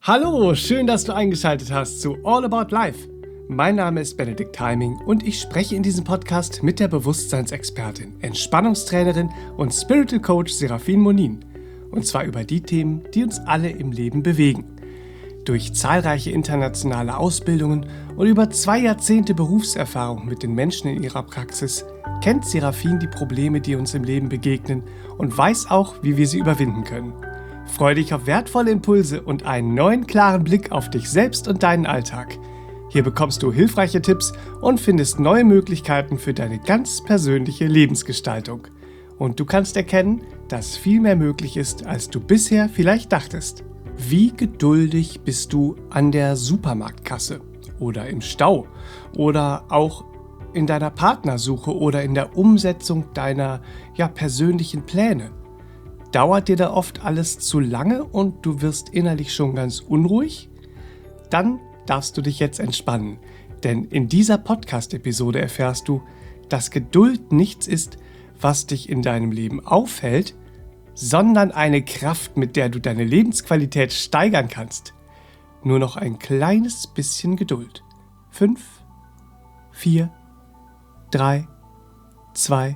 Hallo, schön, dass du eingeschaltet hast zu All About Life. Mein Name ist Benedikt Heiming und ich spreche in diesem Podcast mit der Bewusstseinsexpertin, Entspannungstrainerin und Spiritual Coach Serafin Monin. Und zwar über die Themen, die uns alle im Leben bewegen. Durch zahlreiche internationale Ausbildungen und über 2 Jahrzehnte Berufserfahrung mit den Menschen in ihrer Praxis kennt Serafin die Probleme, die uns im Leben begegnen und weiß auch, wie wir sie überwinden können. Freue dich auf wertvolle Impulse und einen neuen, klaren Blick auf dich selbst und deinen Alltag. Hier bekommst du hilfreiche Tipps und findest neue Möglichkeiten für deine ganz persönliche Lebensgestaltung. Und du kannst erkennen, dass viel mehr möglich ist, als du bisher vielleicht dachtest. Wie geduldig bist du an der Supermarktkasse oder im Stau oder auch in deiner Partnersuche oder in der Umsetzung deiner persönlichen Pläne? Dauert dir da oft alles zu lange und du wirst innerlich schon ganz unruhig? Dann darfst du dich jetzt entspannen, denn in dieser Podcast-Episode erfährst du, dass Geduld nichts ist, was dich in deinem Leben aufhält, sondern eine Kraft, mit der du deine Lebensqualität steigern kannst. Nur noch ein kleines bisschen Geduld. 5, 4, 3, 2,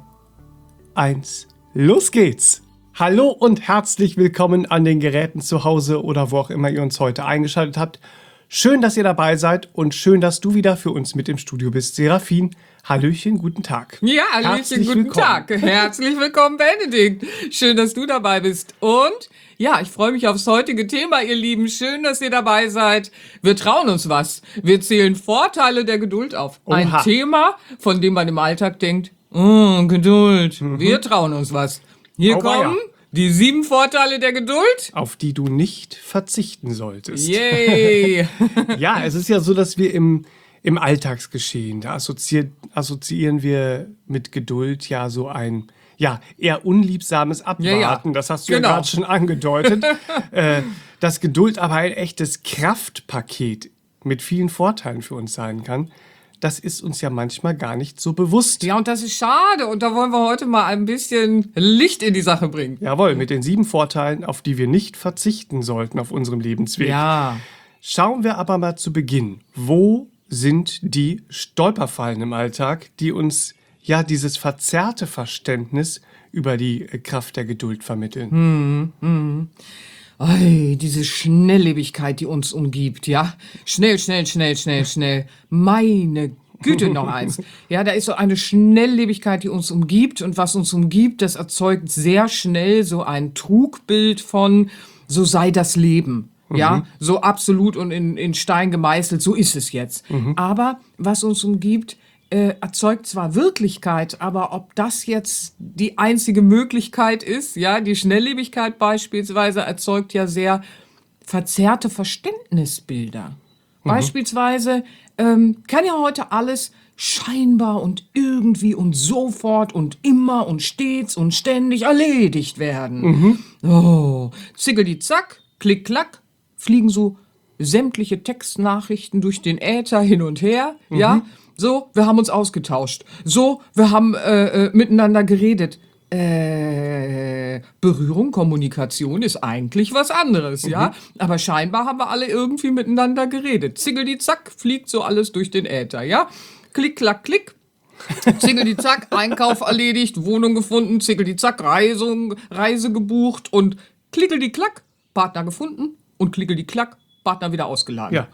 1, los geht's! Hallo und herzlich willkommen an den Geräten zu Hause oder wo auch immer ihr uns heute eingeschaltet habt. Schön, dass ihr dabei seid und schön, dass du wieder für uns mit im Studio bist, Serafin. Hallöchen, guten Tag. Ja, Hallöchen, guten Tag. Herzlich willkommen, Benedikt. Schön, dass du dabei bist. Und ja, ich freue mich aufs heutige Thema, ihr Lieben. Schön, dass ihr dabei seid. Wir trauen uns was. Wir zählen Vorteile der Geduld auf. Oha. Ein Thema, von dem man im Alltag denkt, Geduld. Wir trauen uns was. Hier kommen die 7 Vorteile der Geduld, auf die du nicht verzichten solltest. Yay! Ja, es ist ja so, dass wir im Alltagsgeschehen, da assoziieren wir mit Geduld ja so ein eher unliebsames Abwarten. Ja. Das hast du ja gerade schon angedeutet. Dass Geduld aber ein echtes Kraftpaket mit vielen Vorteilen für uns sein kann. Das ist uns ja manchmal gar nicht so bewusst. Ja, und das ist schade. Und da wollen wir heute mal ein bisschen Licht in die Sache bringen. Jawohl, mit den 7 Vorteilen, auf die wir nicht verzichten sollten auf unserem Lebensweg. Ja. Schauen wir aber mal zu Beginn. Wo sind die Stolperfallen im Alltag, die uns dieses verzerrte Verständnis über die Kraft der Geduld vermitteln? Diese Schnelllebigkeit, die uns umgibt, ja. Schnell. Meine Güte, noch eins. Ja, da ist so eine Schnelllebigkeit, die uns umgibt. Und was uns umgibt, das erzeugt sehr schnell so ein Trugbild von, so sei das Leben. Ja, so absolut und in Stein gemeißelt, so ist es jetzt. Aber was uns umgibt, erzeugt zwar Wirklichkeit, aber ob das jetzt die einzige Möglichkeit ist, ja, die Schnelllebigkeit beispielsweise erzeugt ja sehr verzerrte Verständnisbilder. Beispielsweise kann ja heute alles scheinbar und irgendwie und sofort und immer und stets und ständig erledigt werden. Oh, zickeldi-zack, klick-klack, fliegen so sämtliche Textnachrichten durch den Äther hin und her, ja. So, wir haben uns ausgetauscht. So, wir haben miteinander geredet. Berührung, Kommunikation ist eigentlich was anderes, ja? Aber scheinbar haben wir alle irgendwie miteinander geredet. Zickeldi-zack, fliegt so alles durch den Äther, ja? Klick, klack, klick. Zickeldi-zack, Einkauf erledigt, Wohnung gefunden, zickeldi-zack, Reise gebucht und klickeldi-klack, Partner gefunden und klickeldi-klack, Partner wieder ausgeladen. Ja.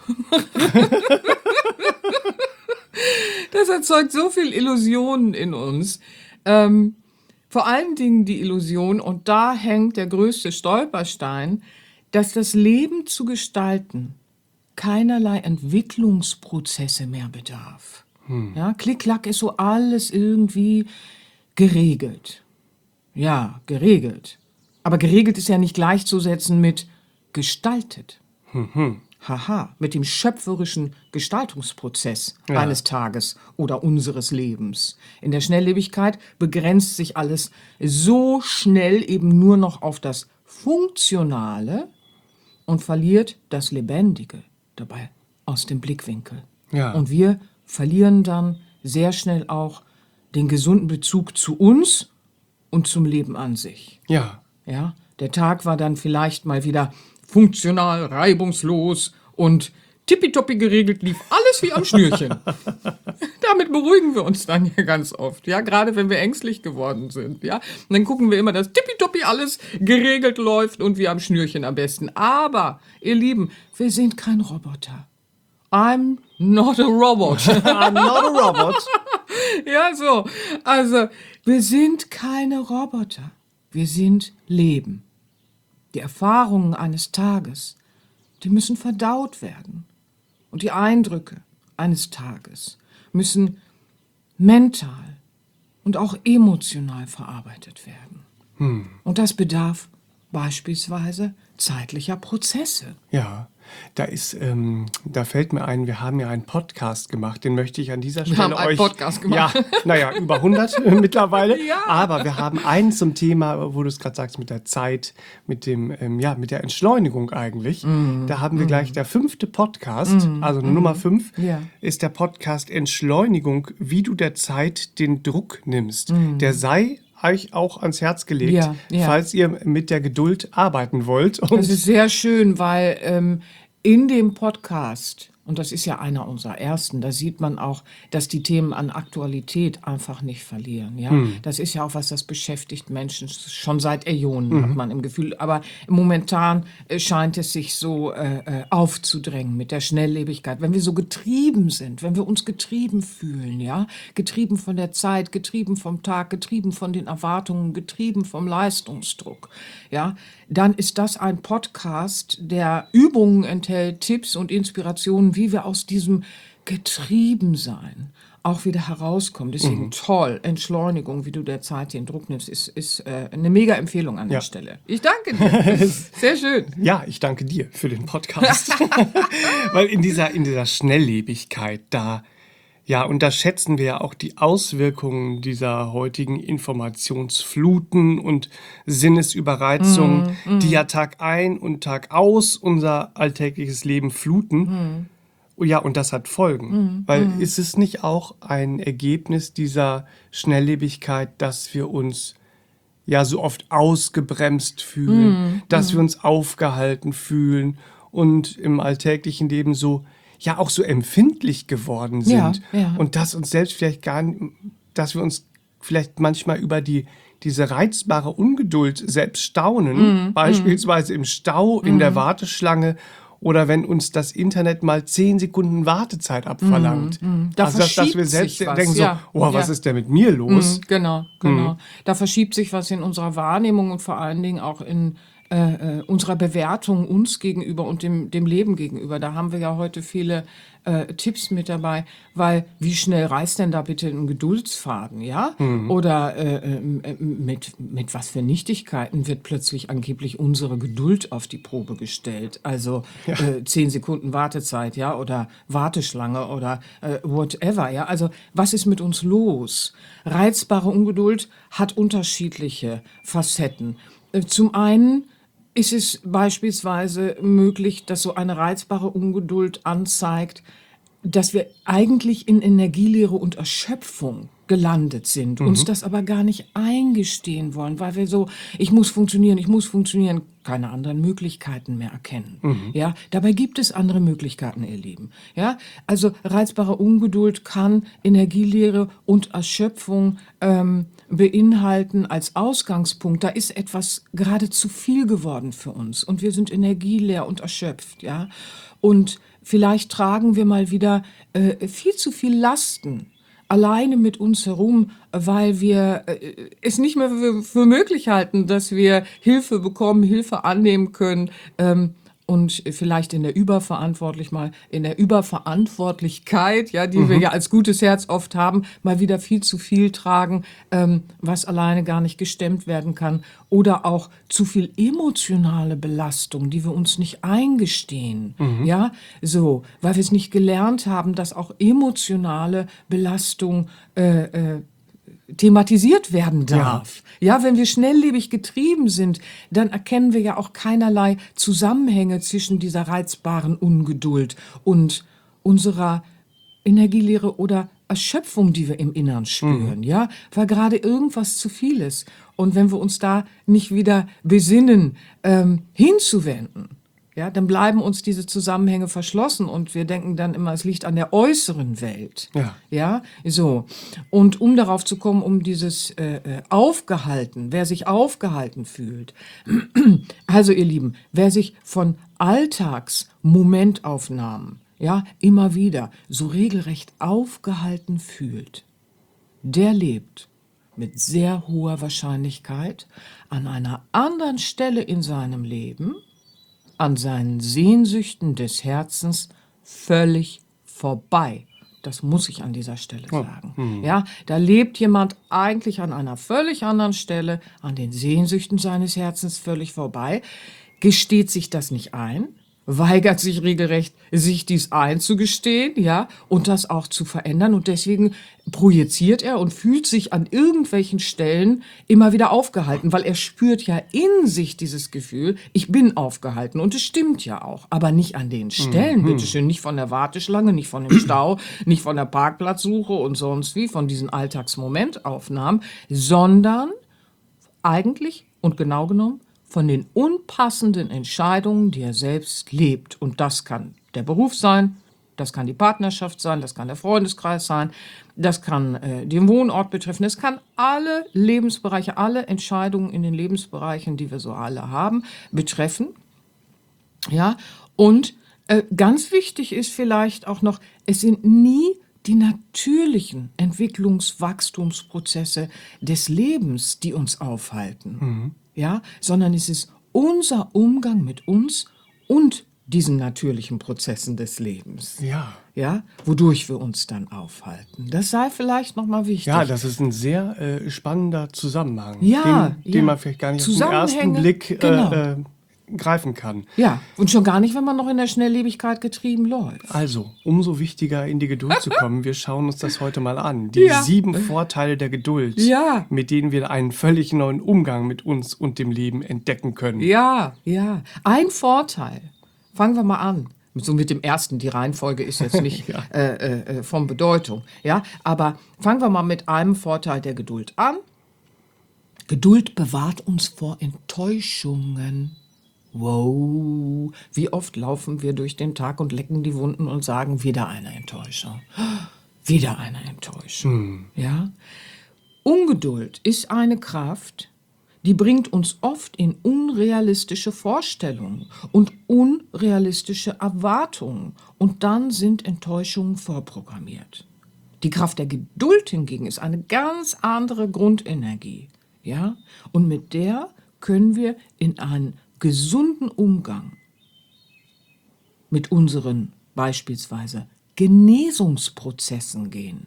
Das erzeugt so viel Illusionen in uns. Vor allen Dingen die Illusion, und da hängt der größte Stolperstein, dass das Leben zu gestalten keinerlei Entwicklungsprozesse mehr bedarf. Ja, Klick-Klack ist so alles irgendwie geregelt. Ja, geregelt. Aber geregelt ist ja nicht gleichzusetzen mit gestaltet. Haha, mit dem schöpferischen Gestaltungsprozess eines Tages oder unseres Lebens. In der Schnelllebigkeit begrenzt sich alles so schnell eben nur noch auf das Funktionale und verliert das Lebendige dabei aus dem Blickwinkel. Ja. Und wir verlieren dann sehr schnell auch den gesunden Bezug zu uns und zum Leben an sich. Ja. Ja, der Tag war dann vielleicht mal wieder funktional, reibungslos und tippitoppi geregelt lief alles wie am Schnürchen. Damit beruhigen wir uns dann ja ganz oft, ja, gerade wenn wir ängstlich geworden sind, ja. Und dann gucken wir immer, dass tippitoppi alles geregelt läuft und wie am Schnürchen am besten. Aber, ihr Lieben, wir sind kein Roboter. I'm not a robot. I'm not a robot. Ja, so. Also, wir sind keine Roboter. Wir sind Leben. Die Erfahrungen eines Tages, die müssen verdaut werden. Und die Eindrücke eines Tages müssen mental und auch emotional verarbeitet werden. Und das bedarf beispielsweise zeitlicher Prozesse. Ja, da fällt mir ein, wir haben ja einen Podcast gemacht, den möchte ich an dieser Stelle euch... Podcast gemacht. Ja, naja, über 100 mittlerweile. Ja. Aber wir haben einen zum Thema, wo du es gerade sagst, mit der Zeit, mit der Entschleunigung eigentlich. Da haben wir gleich der 5. Podcast, also Nummer 5, Ja. ist der Podcast Entschleunigung, wie du der Zeit den Druck nimmst. Der sei euch auch ans Herz gelegt, Ja, ja. falls ihr mit der Geduld arbeiten wollt. Und Das ist sehr schön, weil in dem Podcast, und das ist ja einer unserer ersten, da sieht man auch, dass die Themen an Aktualität einfach nicht verlieren. Ja? Das ist ja auch was, das beschäftigt Menschen schon seit Äonen, hat man im Gefühl. Aber momentan scheint es sich so aufzudrängen mit der Schnelllebigkeit. Wenn wir so getrieben sind, wenn wir uns getrieben fühlen, ja, getrieben von der Zeit, getrieben vom Tag, getrieben von den Erwartungen, getrieben vom Leistungsdruck, ja, dann ist das ein Podcast, der Übungen enthält, Tipps und Inspirationen, wie wir aus diesem Getriebensein auch wieder herauskommen. Deswegen toll, Entschleunigung, wie du der Zeit den Druck nimmst, ist eine mega Empfehlung an der Stelle. Ich danke dir. Sehr schön. ja, ich danke dir für den Podcast. Weil in dieser Schnelllebigkeit, da unterschätzen wir ja auch die Auswirkungen dieser heutigen Informationsfluten und Sinnesüberreizungen, die ja Tag ein und Tag aus unser alltägliches Leben fluten. Ja, und das hat Folgen. Weil ist es nicht auch ein Ergebnis dieser Schnelllebigkeit, dass wir uns ja so oft ausgebremst fühlen, dass wir uns aufgehalten fühlen und im alltäglichen Leben auch so empfindlich geworden sind. Ja. Und dass uns selbst dass wir uns vielleicht manchmal über diese reizbare Ungeduld selbst staunen, beispielsweise im Stau, in der Warteschlange oder wenn uns das Internet mal 10 Sekunden Wartezeit abverlangt. Da also, dass wir verschiebt selbst sich was, denken ja. was ist denn mit mir los? Genau. Da verschiebt sich was in unserer Wahrnehmung und vor allen Dingen auch in unserer Bewertung uns gegenüber und dem Leben gegenüber. Da haben wir ja heute viele Tipps mit dabei, weil wie schnell reißt denn da bitte ein Geduldsfaden, ja? Oder mit was für Nichtigkeiten wird plötzlich angeblich unsere Geduld auf die Probe gestellt? Also 10 Sekunden Wartezeit, ja? Oder Warteschlange oder whatever, ja? Also was ist mit uns los? Reizbare Ungeduld hat unterschiedliche Facetten. Zum einen ist es beispielsweise möglich, dass so eine reizbare Ungeduld anzeigt, dass wir eigentlich in Energielehre und Erschöpfung gelandet sind, uns das aber gar nicht eingestehen wollen, weil wir so, ich muss funktionieren, keine anderen Möglichkeiten mehr erkennen. Ja, dabei gibt es andere Möglichkeiten, ihr Lieben. Ja, also reizbare Ungeduld kann Energielehre und Erschöpfung beinhalten als Ausgangspunkt. Da ist etwas gerade zu viel geworden für uns und wir sind energieleer und erschöpft, ja. Und vielleicht tragen wir mal wieder viel zu viel Lasten alleine mit uns herum, weil wir es nicht mehr für möglich halten, dass wir Hilfe bekommen, Hilfe annehmen können und vielleicht in der Überverantwortlichkeit, ja, die wir ja als gutes Herz oft haben, mal wieder viel zu viel tragen, was alleine gar nicht gestemmt werden kann, oder auch zu viel emotionale Belastung, die wir uns nicht eingestehen, ja, so, weil wir es nicht gelernt haben, dass auch emotionale Belastung thematisiert werden darf. Ja, wenn wir schnelllebig getrieben sind, dann erkennen wir ja auch keinerlei Zusammenhänge zwischen dieser reizbaren Ungeduld und unserer Energielehre oder Erschöpfung, die wir im Innern spüren, ja, weil gerade irgendwas zu viel ist. Und wenn wir uns da nicht wieder besinnen, hinzuwenden, Ja, dann bleiben uns diese Zusammenhänge verschlossen und wir denken dann immer, es liegt an der äußeren Welt. Ja. Ja, so. Und um darauf zu kommen, um dieses aufgehalten, wer sich aufgehalten fühlt. Also ihr Lieben, wer sich von Alltagsmomentaufnahmen, ja, immer wieder so regelrecht aufgehalten fühlt, der lebt mit sehr hoher Wahrscheinlichkeit an einer anderen Stelle in seinem Leben, an seinen Sehnsüchten des Herzens völlig vorbei. Das muss ich an dieser Stelle sagen. Ja, da lebt jemand eigentlich an einer völlig anderen Stelle, an den Sehnsüchten seines Herzens völlig vorbei, gesteht sich das nicht ein, weigert sich regelrecht, sich dies einzugestehen, ja, und das auch zu verändern. Und deswegen projiziert er und fühlt sich an irgendwelchen Stellen immer wieder aufgehalten, weil er spürt ja in sich dieses Gefühl, ich bin aufgehalten. Und es stimmt ja auch, aber nicht an den Stellen, bitteschön, nicht von der Warteschlange, nicht von dem Stau, nicht von der Parkplatzsuche und sonst wie, von diesen Alltagsmomentaufnahmen, sondern eigentlich und genau genommen von den unpassenden Entscheidungen, die er selbst lebt. Und das kann der Beruf sein, das kann die Partnerschaft sein, das kann der Freundeskreis sein, das kann den Wohnort betreffen, das kann alle Lebensbereiche, alle Entscheidungen in den Lebensbereichen, die wir so alle haben, betreffen. Ja, und ganz wichtig ist vielleicht auch noch, es sind nie die natürlichen Entwicklungswachstumsprozesse des Lebens, die uns aufhalten. Ja, sondern es ist unser Umgang mit uns und diesen natürlichen Prozessen des Lebens. Ja. Ja, wodurch wir uns dann aufhalten. Das sei vielleicht nochmal wichtig. Ja, das ist ein sehr spannender Zusammenhang, Ja, den man vielleicht gar nicht auf den ersten Zusammenhänge, Blick genau. greifen kann. Ja, und schon gar nicht, wenn man noch in der Schnelllebigkeit getrieben läuft. Also, umso wichtiger in die Geduld zu kommen. Wir schauen uns das heute mal an. Die Ja. 7 Vorteile der Geduld, Ja. mit denen wir einen völlig neuen Umgang mit uns und dem Leben entdecken können. Ja, ja. Ein Vorteil. Fangen wir mal an. So mit dem ersten, die Reihenfolge ist jetzt nicht von Bedeutung. Ja, aber fangen wir mal mit einem Vorteil der Geduld an. Geduld bewahrt uns vor Enttäuschungen. Wow, wie oft laufen wir durch den Tag und lecken die Wunden und sagen, wieder eine Enttäuschung. Wieder eine Enttäuschung. Ja? Ungeduld ist eine Kraft, die bringt uns oft in unrealistische Vorstellungen und unrealistische Erwartungen. Und dann sind Enttäuschungen vorprogrammiert. Die Kraft der Geduld hingegen ist eine ganz andere Grundenergie. Ja? Und mit der können wir in einen gesunden Umgang mit unseren beispielsweise Genesungsprozessen gehen.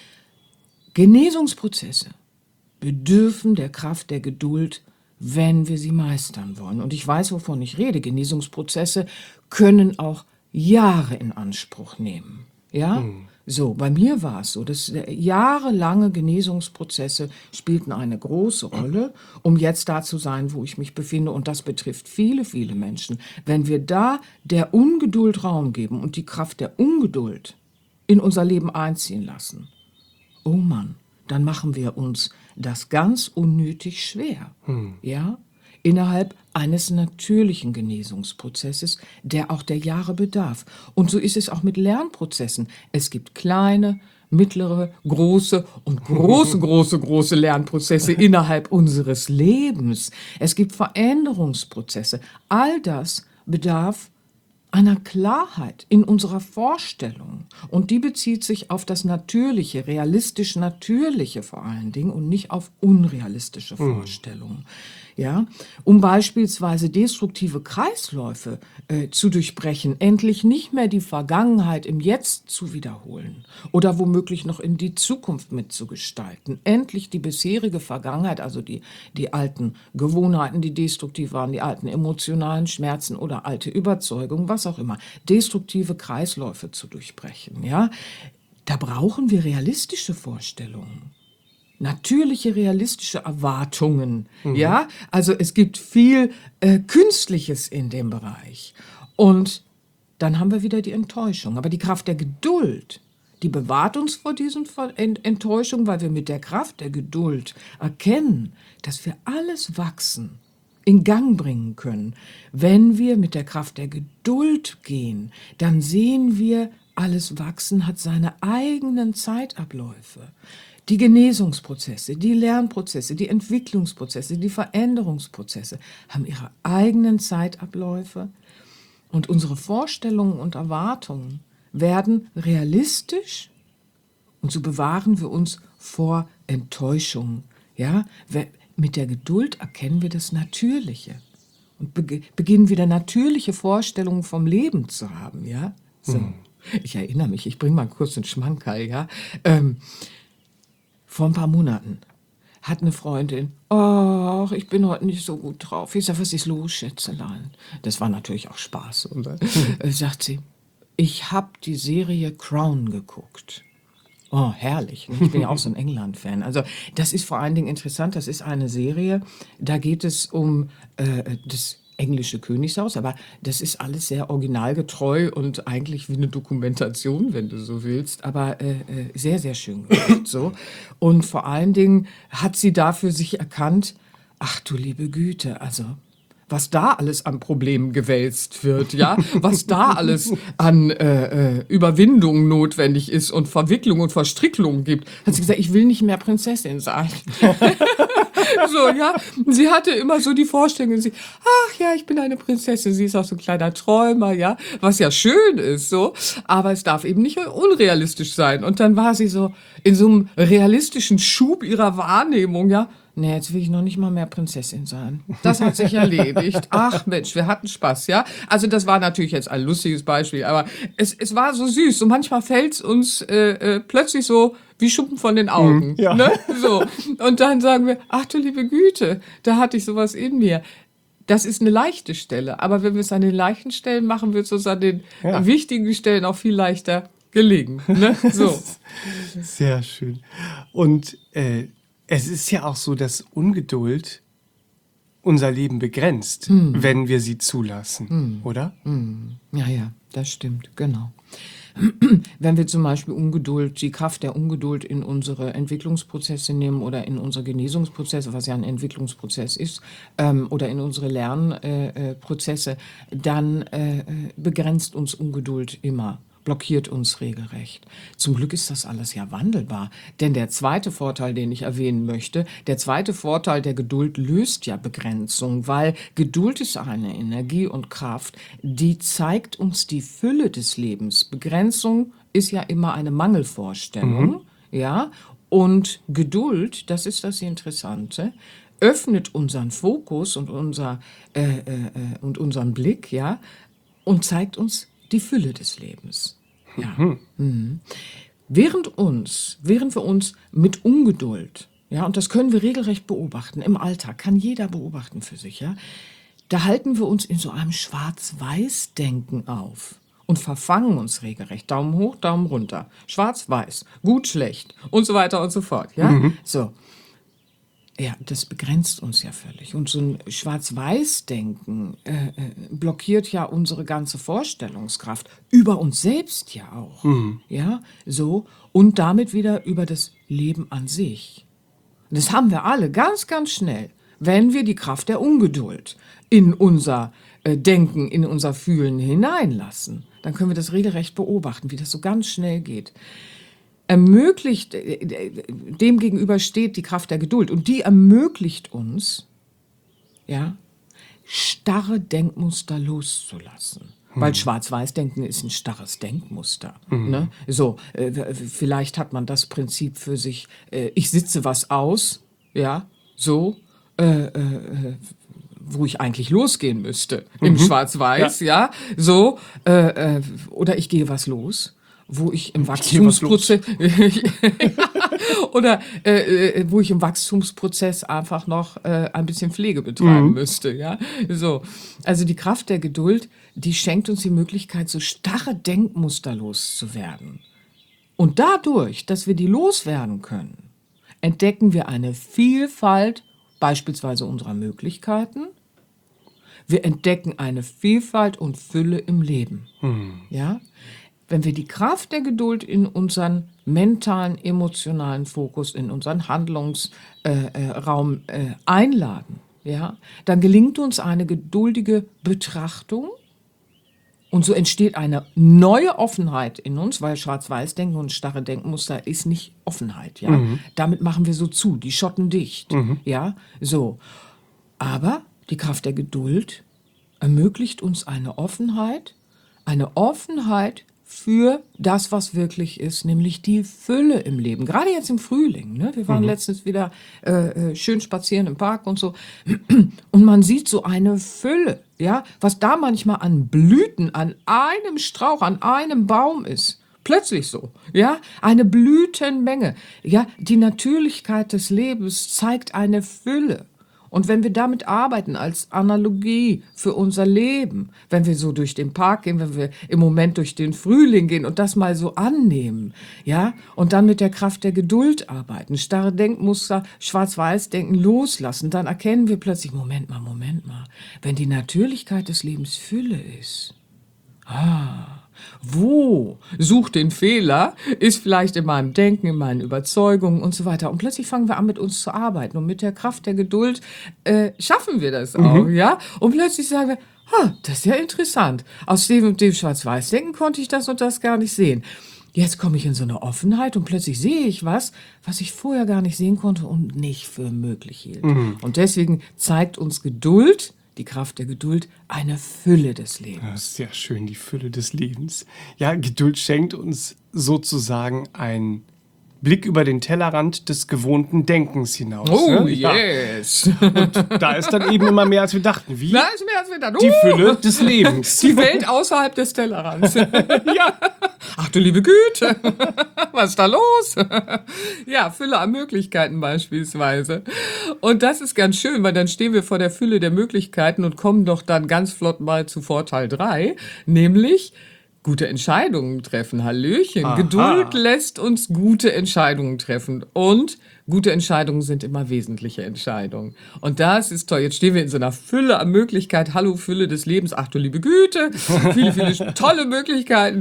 Genesungsprozesse bedürfen der Kraft der Geduld, wenn wir sie meistern wollen. Und ich weiß, wovon ich rede. Genesungsprozesse können auch Jahre in Anspruch nehmen. Ja? So, bei mir war es so, dass jahrelange Genesungsprozesse spielten eine große Rolle, um jetzt da zu sein, wo ich mich befinde. Und das betrifft viele, viele Menschen. Wenn wir da der Ungeduld Raum geben und die Kraft der Ungeduld in unser Leben einziehen lassen, oh Mann, dann machen wir uns das ganz unnötig schwer. Ja? Innerhalb eines natürlichen Genesungsprozesses, der auch der Jahre bedarf. Und so ist es auch mit Lernprozessen. Es gibt kleine, mittlere, große und große Lernprozesse innerhalb unseres Lebens. Es gibt Veränderungsprozesse. All das bedarf einer Klarheit in unserer Vorstellung. Und die bezieht sich auf das Natürliche, realistisch Natürliche vor allen Dingen und nicht auf unrealistische Vorstellungen. Ja, um beispielsweise destruktive Kreisläufe zu durchbrechen, endlich nicht mehr die Vergangenheit im Jetzt zu wiederholen oder womöglich noch in die Zukunft mitzugestalten. Endlich die bisherige Vergangenheit, also die alten Gewohnheiten, die destruktiv waren, die alten emotionalen Schmerzen oder alte Überzeugungen, was auch immer, destruktive Kreisläufe zu durchbrechen. Ja, da brauchen wir realistische Vorstellungen. Natürliche, realistische Erwartungen. Ja, also es gibt viel Künstliches in dem Bereich. Und dann haben wir wieder die Enttäuschung. Aber die Kraft der Geduld, die bewahrt uns vor diesen Enttäuschungen, weil wir mit der Kraft der Geduld erkennen, dass wir alles wachsen in Gang bringen können. Wenn wir mit der Kraft der Geduld gehen, dann sehen wir, alles Wachsen hat seine eigenen Zeitabläufe. Die Genesungsprozesse, die Lernprozesse, die Entwicklungsprozesse, die Veränderungsprozesse haben ihre eigenen Zeitabläufe. Und unsere Vorstellungen und Erwartungen werden realistisch, und so bewahren wir uns vor Enttäuschungen. Ja? Mit der Geduld erkennen wir das Natürliche und beginnen wieder natürliche Vorstellungen vom Leben zu haben. Ja? So. Ich erinnere mich, ich bringe mal kurz einen Schmankerl. Ja? Vor ein paar Monaten hat eine Freundin, ach, ich bin heute nicht so gut drauf. Ich sage, was ist los, Schätzelein? Das war natürlich auch Spaß. Und dann sagt sie, ich habe die Serie Crown geguckt. Oh, herrlich. Ich bin ja auch so ein England-Fan. Also das ist vor allen Dingen interessant. Das ist eine Serie, da geht es um das englische Königshaus, aber das ist alles sehr originalgetreu und eigentlich wie eine Dokumentation, wenn du so willst, aber sehr, sehr schön gemacht. So. Und vor allen Dingen hat sie dafür sich erkannt, ach du liebe Güte, also was da alles an Problemen gewälzt wird, ja, was da alles an Überwindung notwendig ist und Verwicklung und Verstricklung gibt, hat sie gesagt, ich will nicht mehr Prinzessin sein. So, ja, sie hatte immer so die Vorstellung, ach ja, ich bin eine Prinzessin, sie ist auch so ein kleiner Träumer, ja, was ja schön ist, so, aber es darf eben nicht unrealistisch sein. Und dann war sie so in so einem realistischen Schub ihrer Wahrnehmung, ja, nee, jetzt will ich noch nicht mal mehr Prinzessin sein. Das hat sich erledigt. Ach Mensch, wir hatten Spaß, ja. Also das war natürlich jetzt ein lustiges Beispiel, aber es war so süß. Und manchmal fällt es uns plötzlich so wie Schuppen von den Augen. Ja. Ne? So. Und dann sagen wir, ach du liebe Güte, da hatte ich sowas in mir. Das ist eine leichte Stelle. Aber wenn wir es an den leichten Stellen machen, wird es uns an den wichtigen Stellen auch viel leichter gelingen. Ne? So. Sehr schön. Und es ist ja auch so, dass Ungeduld unser Leben begrenzt, wenn wir sie zulassen, oder? Ja, das stimmt, genau. Wenn wir zum Beispiel die Kraft der Ungeduld in unsere Entwicklungsprozesse nehmen oder in unsere Genesungsprozesse, was ja ein Entwicklungsprozess ist, oder in unsere Lernprozesse, dann begrenzt uns Ungeduld immer. Blockiert uns regelrecht. Zum Glück ist das alles ja wandelbar. Denn der zweite Vorteil, den ich erwähnen möchte, der zweite Vorteil der Geduld löst ja Begrenzung, weil Geduld ist eine Energie und Kraft, die zeigt uns die Fülle des Lebens. Begrenzung ist ja immer eine Mangelvorstellung, ja, und Geduld, das ist das Interessante, öffnet unseren Fokus und unseren Blick, ja, und zeigt uns die Fülle des Lebens. Ja. Während wir uns mit Ungeduld, ja, und das können wir regelrecht beobachten, im Alltag, kann jeder beobachten für sich, ja, da halten wir uns in so einem Schwarz-Weiß-Denken auf und verfangen uns regelrecht. Daumen hoch, Daumen runter, schwarz-weiß, gut, schlecht und so weiter und so fort, ja, so. Ja, das begrenzt uns ja völlig. Und so ein Schwarz-Weiß-Denken blockiert ja unsere ganze Vorstellungskraft. Über uns selbst ja auch. Ja, so. Und damit wieder über das Leben an sich. Das haben wir alle ganz, ganz schnell, wenn wir die Kraft der Ungeduld in unser Denken, in unser Fühlen hineinlassen. Dann können wir das regelrecht beobachten, wie das so ganz schnell geht. Ermöglicht, dem gegenüber steht die Kraft der Geduld und die ermöglicht uns, ja, starre Denkmuster loszulassen. Weil Schwarz-Weiß-Denken ist ein starres Denkmuster. Ne? So, vielleicht hat man das Prinzip für sich, ich sitze was aus, ja, so, wo ich eigentlich losgehen müsste, im Schwarz-Weiß, ja, so, oder ich gehe was los, wo ich im Wachstumsprozess oder wo ich im Wachstumsprozess einfach noch ein bisschen Pflege betreiben müsste, ja, so. Also die Kraft der Geduld, die schenkt uns die Möglichkeit, so starre Denkmuster loszuwerden. Und dadurch, dass wir die loswerden können, entdecken wir eine Vielfalt beispielsweise unserer Möglichkeiten. Wir entdecken eine Vielfalt und Fülle im Leben, ja. Wenn wir die Kraft der Geduld in unseren mentalen, emotionalen Fokus, in unseren Handlungsraum einladen, ja, dann gelingt uns eine geduldige Betrachtung. Und so entsteht eine neue Offenheit in uns, weil Schwarz-Weiß-Denken und starre Denkmuster ist nicht Offenheit, ja. Damit machen wir so zu, die schotten dicht, ja, so. Aber die Kraft der Geduld ermöglicht uns eine Offenheit für das, was wirklich ist, nämlich die Fülle im Leben. Gerade jetzt im Frühling, ne? Wir waren letztens wieder schön spazieren im Park und so. Und man sieht so eine Fülle, ja, was da manchmal an Blüten, an einem Strauch, an einem Baum ist. Plötzlich so, ja, eine Blütenmenge. Ja, die Natürlichkeit des Lebens zeigt eine Fülle. Und wenn wir damit arbeiten als Analogie für unser Leben, wenn wir so durch den Park gehen, wenn wir im Moment durch den Frühling gehen und das mal so annehmen, ja, und dann mit der Kraft der Geduld arbeiten, starre Denkmuster, Schwarz-Weiß-Denken loslassen, dann erkennen wir plötzlich, Moment mal, wenn die Natürlichkeit des Lebens Fülle ist, wo sucht den Fehler, ist vielleicht in meinem Denken, in meinen Überzeugungen und so weiter. Und plötzlich fangen wir an, mit uns zu arbeiten. Und mit der Kraft der Geduld schaffen wir das auch, ja. Und plötzlich sagen wir, das ist ja interessant. Aus dem und dem Schwarz-Weiß-Denken konnte ich das und das gar nicht sehen. Jetzt komme ich in so eine Offenheit und plötzlich sehe ich was ich vorher gar nicht sehen konnte und nicht für möglich hielt. Und deswegen zeigt uns Geduld, die Kraft der Geduld, eine Fülle des Lebens. Ja, sehr schön, die Fülle des Lebens. Ja, Geduld schenkt uns sozusagen einen Blick über den Tellerrand des gewohnten Denkens hinaus. Oh, ne? yes. Und da ist dann eben immer mehr, als wir dachten. Wie? Da ist mehr als wir dachten. Die Fülle des Lebens. Die Welt außerhalb des Tellerrands. Ja. Ach du liebe Güte, was ist da los? Ja, Fülle an Möglichkeiten beispielsweise. Und das ist ganz schön, weil dann stehen wir vor der Fülle der Möglichkeiten und kommen doch dann ganz flott mal zu Vorteil 3, nämlich gute Entscheidungen treffen. Hallöchen. Aha. Geduld lässt uns gute Entscheidungen treffen. Und gute Entscheidungen sind immer wesentliche Entscheidungen. Und das ist toll. Jetzt stehen wir in so einer Fülle an Möglichkeiten. Hallo, Fülle des Lebens. Ach du liebe Güte. Viele, viele tolle Möglichkeiten.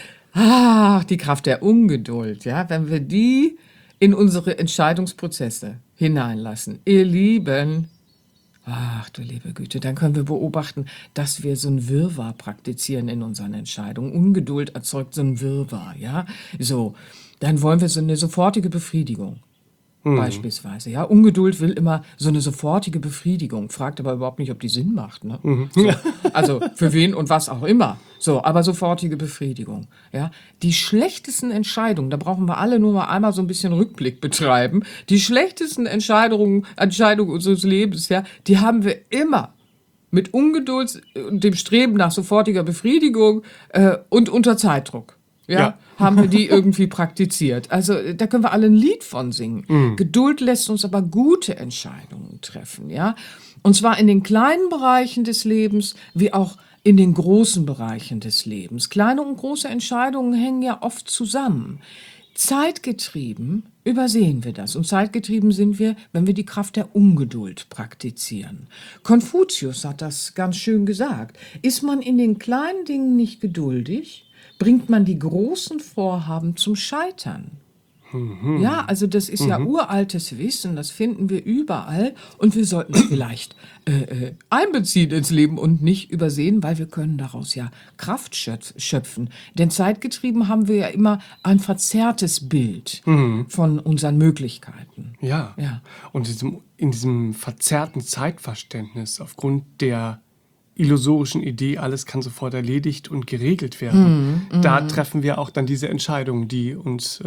Die Kraft der Ungeduld. Ja, wenn wir die in unsere Entscheidungsprozesse hineinlassen. Ihr Lieben, ach du liebe Güte, dann können wir beobachten, dass wir so ein Wirrwarr praktizieren in unseren Entscheidungen. Ungeduld erzeugt so ein Wirrwarr, ja. So, dann wollen wir so eine sofortige Befriedigung. Beispielsweise, ja. Ungeduld will immer so eine sofortige Befriedigung, fragt aber überhaupt nicht, ob die Sinn macht, ne? So, also für wen und was auch immer. So, aber sofortige Befriedigung, ja. Die schlechtesten Entscheidungen, da brauchen wir alle nur mal einmal so ein bisschen Rückblick betreiben. Die schlechtesten Entscheidungen unseres Lebens, ja, die haben wir immer mit Ungeduld und dem Streben nach sofortiger Befriedigung und unter Zeitdruck. Ja, haben wir die irgendwie praktiziert. Also da können wir alle ein Lied von singen. Geduld lässt uns aber gute Entscheidungen treffen, ja. Und zwar in den kleinen Bereichen des Lebens, wie auch in den großen Bereichen des Lebens. Kleine und große Entscheidungen hängen ja oft zusammen. Zeitgetrieben übersehen wir das. Und zeitgetrieben sind wir, wenn wir die Kraft der Ungeduld praktizieren. Konfuzius hat das ganz schön gesagt. Ist man in den kleinen Dingen nicht geduldig, bringt man die großen Vorhaben zum Scheitern. Ja, also das ist ja uraltes Wissen, das finden wir überall und wir sollten es vielleicht einbeziehen ins Leben und nicht übersehen, weil wir können daraus ja Kraft schöpfen. Denn zeitgetrieben haben wir ja immer ein verzerrtes Bild von unseren Möglichkeiten. Ja. Und in diesem verzerrten Zeitverständnis aufgrund der illusorischen Idee, alles kann sofort erledigt und geregelt werden. Da treffen wir auch dann diese Entscheidungen, die uns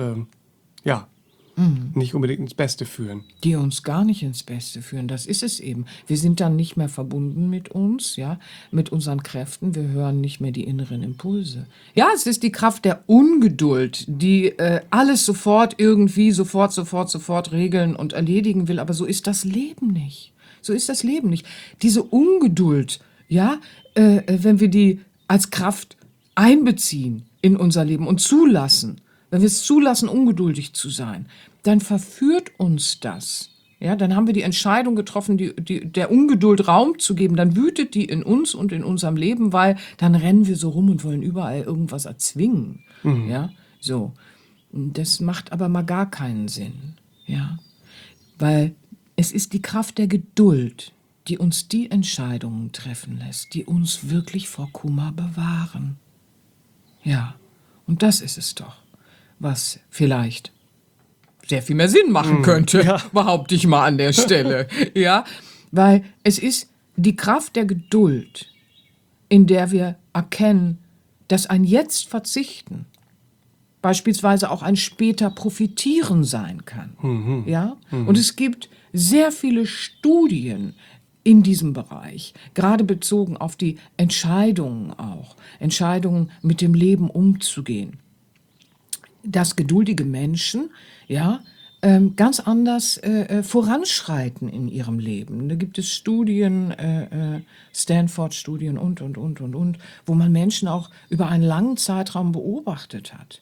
nicht unbedingt ins Beste führen. Die uns gar nicht ins Beste führen, das ist es eben. Wir sind dann nicht mehr verbunden mit uns, ja, mit unseren Kräften, wir hören nicht mehr die inneren Impulse. Ja, es ist die Kraft der Ungeduld, die alles sofort irgendwie, sofort regeln und erledigen will, aber so ist das Leben nicht. So ist das Leben nicht. Diese Ungeduld, ja, wenn wir die als Kraft einbeziehen in unser Leben und zulassen, wenn wir es zulassen, ungeduldig zu sein, dann verführt uns das. Ja, dann haben wir die Entscheidung getroffen, der Ungeduld Raum zu geben. Dann wütet die in uns und in unserem Leben, weil dann rennen wir so rum und wollen überall irgendwas erzwingen. Ja, so. Das macht aber mal gar keinen Sinn. Ja, weil es ist die Kraft der Geduld, die uns die Entscheidungen treffen lässt, die uns wirklich vor Kummer bewahren. Ja, und das ist es doch, was vielleicht sehr viel mehr Sinn machen könnte, behaupte ich mal an der Stelle. Ja, weil es ist die Kraft der Geduld, in der wir erkennen, dass ein Jetzt verzichten beispielsweise auch ein später Profitieren sein kann. Ja? Und es gibt sehr viele Studien in diesem Bereich, gerade bezogen auf die Entscheidungen auch, Entscheidungen mit dem Leben umzugehen, dass geduldige Menschen, ja, ganz anders voranschreiten in ihrem Leben. Da gibt es Studien, Stanford-Studien und, wo man Menschen auch über einen langen Zeitraum beobachtet hat,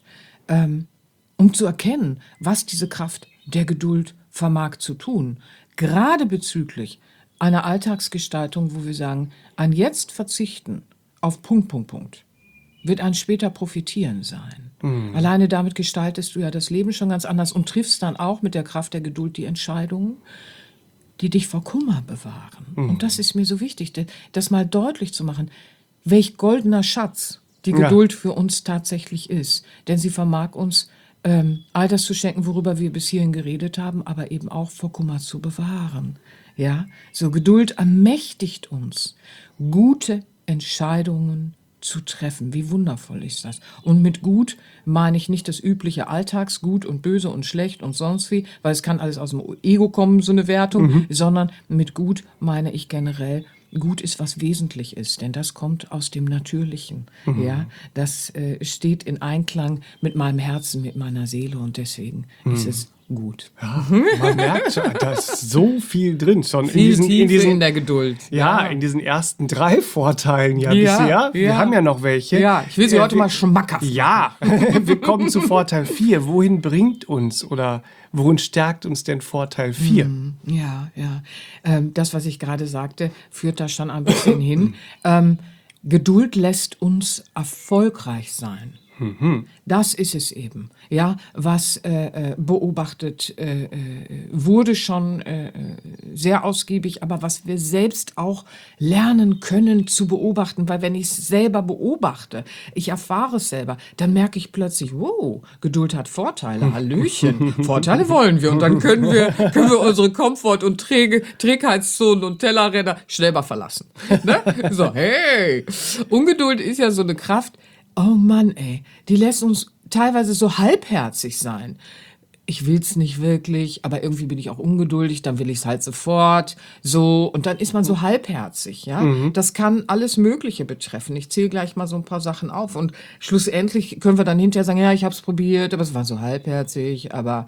um zu erkennen, was diese Kraft der Geduld vermag zu tun. Gerade bezüglich einer Alltagsgestaltung, wo wir sagen, ein Jetzt verzichten auf Punkt, wird ein später Profitieren sein. Alleine damit gestaltest du ja das Leben schon ganz anders und triffst dann auch mit der Kraft der Geduld die Entscheidungen, die dich vor Kummer bewahren. Und das ist mir so wichtig, das mal deutlich zu machen, welch goldener Schatz die Geduld für uns tatsächlich ist. Denn sie vermag uns all das zu schenken, worüber wir bis hierhin geredet haben, aber eben auch vor Kummer zu bewahren. Ja, so Geduld ermächtigt uns, gute Entscheidungen zu treffen. Wie wundervoll ist das? Und mit gut meine ich nicht das übliche Alltagsgut und böse und schlecht und sonst wie, weil es kann alles aus dem Ego kommen, so eine Wertung, sondern mit gut meine ich generell, gut ist, was wesentlich ist, denn das kommt aus dem Natürlichen. Ja, das steht in Einklang mit meinem Herzen, mit meiner Seele und deswegen ist es gut. Ja, man merkt schon, da ist so viel drin schon. Viel Tiefe in der Geduld. Ja, in diesen ersten 3 Vorteilen bisher. Wir haben ja noch welche. Ja, ich will sie heute mal schmackhaft machen. Ja, wir kommen zu Vorteil 4. Wohin bringt uns oder worin stärkt uns denn Vorteil 4? Ja. Das, was ich gerade sagte, führt da schon ein bisschen hin. Geduld lässt uns erfolgreich sein. Das ist es eben, ja, was beobachtet wurde schon sehr ausgiebig, aber was wir selbst auch lernen können zu beobachten, weil wenn ich es selber beobachte, ich erfahre es selber, dann merke ich plötzlich, wow, Geduld hat Vorteile, Hallöchen, Vorteile wollen wir und dann können wir unsere Komfort- und Trägheitszonen und Tellerräder schnell mal verlassen. Ne? So, hey, Ungeduld ist ja so eine Kraft. Oh Mann, ey, die lässt uns teilweise so halbherzig sein. Ich will's nicht wirklich, aber irgendwie bin ich auch ungeduldig, dann will ich's halt sofort, so, und dann ist man so halbherzig, ja. Das kann alles Mögliche betreffen. Ich zähle gleich mal so ein paar Sachen auf und schlussendlich können wir dann hinterher sagen, ja, ich hab's probiert, aber es war so halbherzig, aber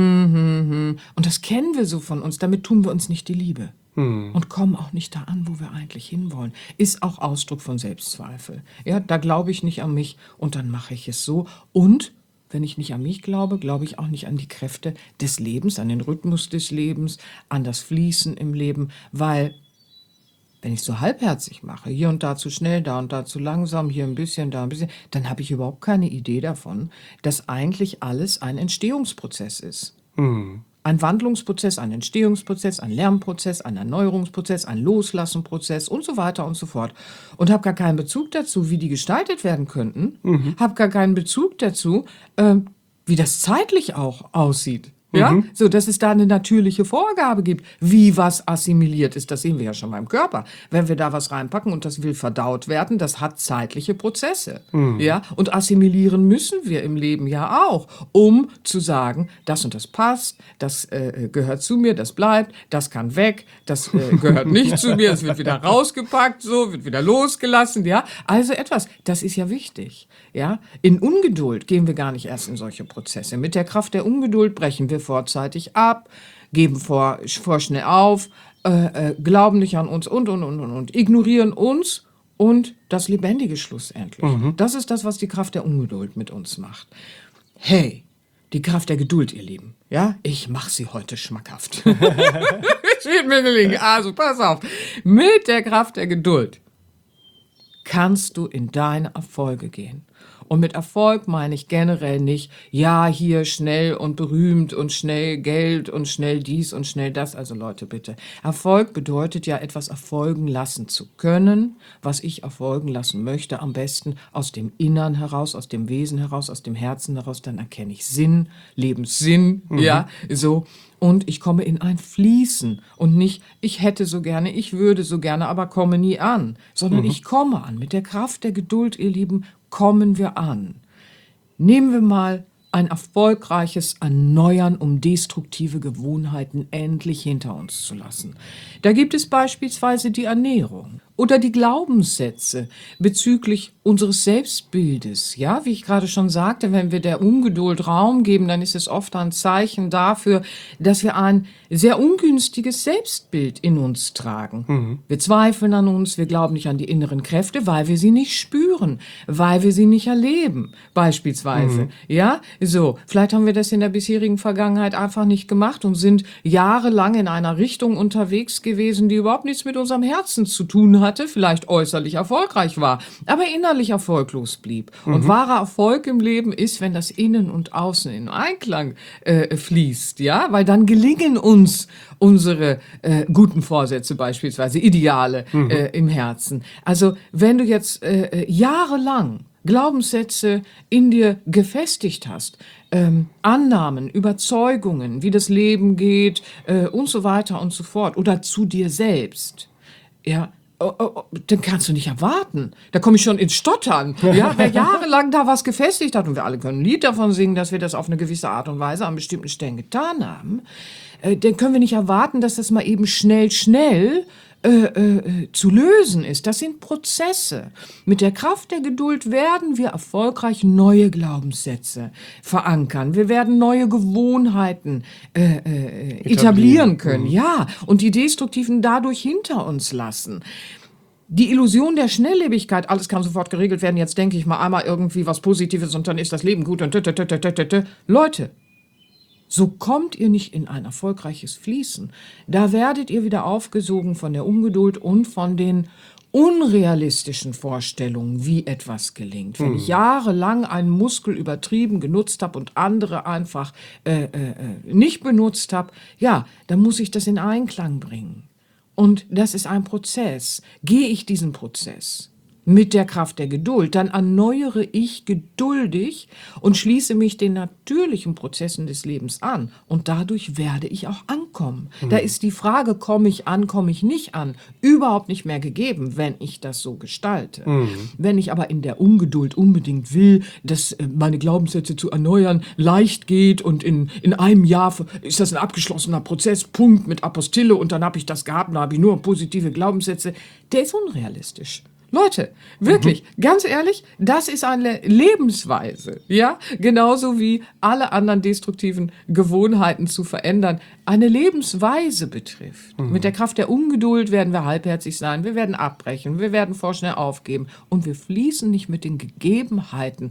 Und das kennen wir so von uns, damit tun wir uns nicht die Liebe. Und kommen auch nicht da an, wo wir eigentlich hinwollen. Ist auch Ausdruck von Selbstzweifel. Ja, da glaube ich nicht an mich und dann mache ich es so. Und wenn ich nicht an mich glaube, glaube ich auch nicht an die Kräfte des Lebens, an den Rhythmus des Lebens, an das Fließen im Leben, weil wenn ich es so halbherzig mache, hier und da zu schnell, da und da zu langsam, hier ein bisschen, da ein bisschen, dann habe ich überhaupt keine Idee davon, dass eigentlich alles ein Entstehungsprozess ist. Ein Wandlungsprozess, ein Entstehungsprozess, ein Lernprozess, ein Erneuerungsprozess, ein Loslassenprozess und so weiter und so fort. Und habe gar keinen Bezug dazu, wie die gestaltet werden könnten. Habe gar keinen Bezug dazu, wie das zeitlich auch aussieht. Ja, so, dass es da eine natürliche Vorgabe gibt, wie was assimiliert ist. Das sehen wir ja schon beim Körper. Wenn wir da was reinpacken und das will verdaut werden, das hat zeitliche Prozesse. Ja, und assimilieren müssen wir im Leben ja auch, um zu sagen, das und das passt, das gehört zu mir, das bleibt, das kann weg, das gehört nicht zu mir, das wird wieder rausgepackt, so, wird wieder losgelassen, ja. Also etwas, das ist ja wichtig, ja. In Ungeduld gehen wir gar nicht erst in solche Prozesse. Mit der Kraft der Ungeduld brechen wir vorzeitig ab, geben vorschnell auf, glauben nicht an uns und ignorieren uns und das Lebendige schlussendlich. Das ist das, was die Kraft der Ungeduld mit uns macht. Hey, die Kraft der Geduld, ihr Lieben. Ja, ich mache sie heute schmackhaft. Steht mir gelingen. Also pass auf. Mit der Kraft der Geduld kannst du in deine Erfolge gehen. Und mit Erfolg meine ich generell nicht, ja, hier schnell und berühmt und schnell Geld und schnell dies und schnell das. Also Leute, bitte. Erfolg bedeutet ja, etwas erfolgen lassen zu können, was ich erfolgen lassen möchte, am besten aus dem Innern heraus, aus dem Wesen heraus, aus dem Herzen heraus. Dann erkenne ich Sinn, Lebenssinn, ja, so. Und ich komme in ein Fließen und nicht, ich hätte so gerne, ich würde so gerne, aber komme nie an, sondern ich komme an. Mit der Kraft der Geduld, ihr Lieben, kommen wir an. Nehmen wir mal ein erfolgreiches Erneuern, um destruktive Gewohnheiten endlich hinter uns zu lassen. Da gibt es beispielsweise die Ernährung oder die Glaubenssätze bezüglich unseres Selbstbildes. Ja, wie ich gerade schon sagte, wenn wir der Ungeduld Raum geben, dann ist es oft ein Zeichen dafür, dass wir ein sehr ungünstiges Selbstbild in uns tragen. Wir zweifeln an uns, wir glauben nicht an die inneren Kräfte, weil wir sie nicht spüren, weil wir sie nicht erleben, beispielsweise. Ja, so, vielleicht haben wir das in der bisherigen Vergangenheit einfach nicht gemacht und sind jahrelang in einer Richtung unterwegs gewesen, die überhaupt nichts mit unserem Herzen zu tun hatte, vielleicht äußerlich erfolgreich war, aber innerlich erfolglos blieb. Und wahrer Erfolg im Leben ist, wenn das Innen und Außen in Einklang fließt, ja, weil dann gelingen uns unsere guten Vorsätze beispielsweise, Ideale im Herzen. Also wenn du jetzt jahrelang Glaubenssätze in dir gefestigt hast, Annahmen, Überzeugungen, wie das Leben geht und so weiter und so fort oder zu dir selbst, ja, dann kannst du nicht erwarten. Da komme ich schon ins Stottern. Ja, wer jahrelang da was gefestigt hat, und wir alle können ein Lied davon singen, dass wir das auf eine gewisse Art und Weise an bestimmten Stellen getan haben, dann können wir nicht erwarten, dass das mal eben schnell zu lösen ist. Das sind Prozesse. Mit der Kraft der Geduld werden wir erfolgreich neue Glaubenssätze verankern. Wir werden neue Gewohnheiten etablieren können. Ja, und die destruktiven dadurch hinter uns lassen. Die Illusion der Schnelllebigkeit, alles kann sofort geregelt werden, jetzt denke ich mal einmal irgendwie was Positives und dann ist das Leben gut und Leute, so kommt ihr nicht in ein erfolgreiches Fließen. Da werdet ihr wieder aufgesogen von der Ungeduld und von den unrealistischen Vorstellungen, wie etwas gelingt. Wenn ich jahrelang einen Muskel übertrieben genutzt habe und andere einfach nicht benutzt habe, ja, dann muss ich das in Einklang bringen. Und das ist ein Prozess. Gehe ich diesen Prozess mit der Kraft der Geduld, dann erneuere ich geduldig und schließe mich den natürlichen Prozessen des Lebens an. Und dadurch werde ich auch ankommen. Da ist die Frage, komme ich an, komme ich nicht an, überhaupt nicht mehr gegeben, wenn ich das so gestalte. Wenn ich aber in der Ungeduld unbedingt will, dass meine Glaubenssätze zu erneuern leicht geht und in einem Jahr ist das ein abgeschlossener Prozess, Punkt mit Apostille und dann habe ich das gehabt, dann habe ich nur positive Glaubenssätze, der ist unrealistisch. Leute, wirklich, ganz ehrlich, das ist eine Lebensweise, ja, genauso wie alle anderen destruktiven Gewohnheiten zu verändern, eine Lebensweise betrifft. Mit der Kraft der Ungeduld werden wir halbherzig sein, wir werden abbrechen, wir werden vorschnell aufgeben und wir fließen nicht mit den Gegebenheiten,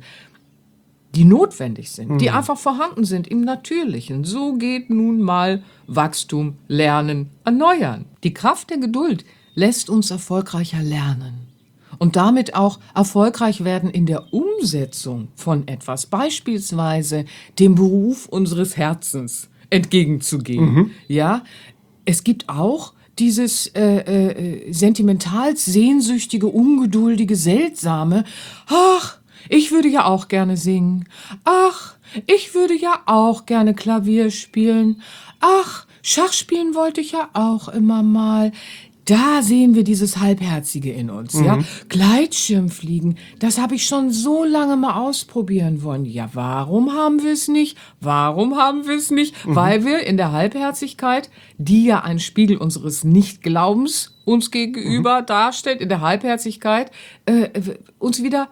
die notwendig sind, die einfach vorhanden sind im Natürlichen. So geht nun mal Wachstum, Lernen, Erneuern. Die Kraft der Geduld lässt uns erfolgreicher lernen. Und damit auch erfolgreich werden in der Umsetzung von etwas, beispielsweise dem Beruf unseres Herzens entgegenzugehen. Ja, es gibt auch dieses sentimental sehnsüchtige, ungeduldige, seltsame, ach, ich würde ja auch gerne singen, ach, ich würde ja auch gerne Klavier spielen, ach, Schach spielen wollte ich ja auch immer mal. Da sehen wir dieses Halbherzige in uns, ja. Gleitschirmfliegen, das habe ich schon so lange mal ausprobieren wollen. Ja, warum haben wir es nicht? Warum haben wir es nicht? Weil wir in der Halbherzigkeit, die ja ein Spiegel unseres Nichtglaubens uns gegenüber darstellt, in der Halbherzigkeit, uns wieder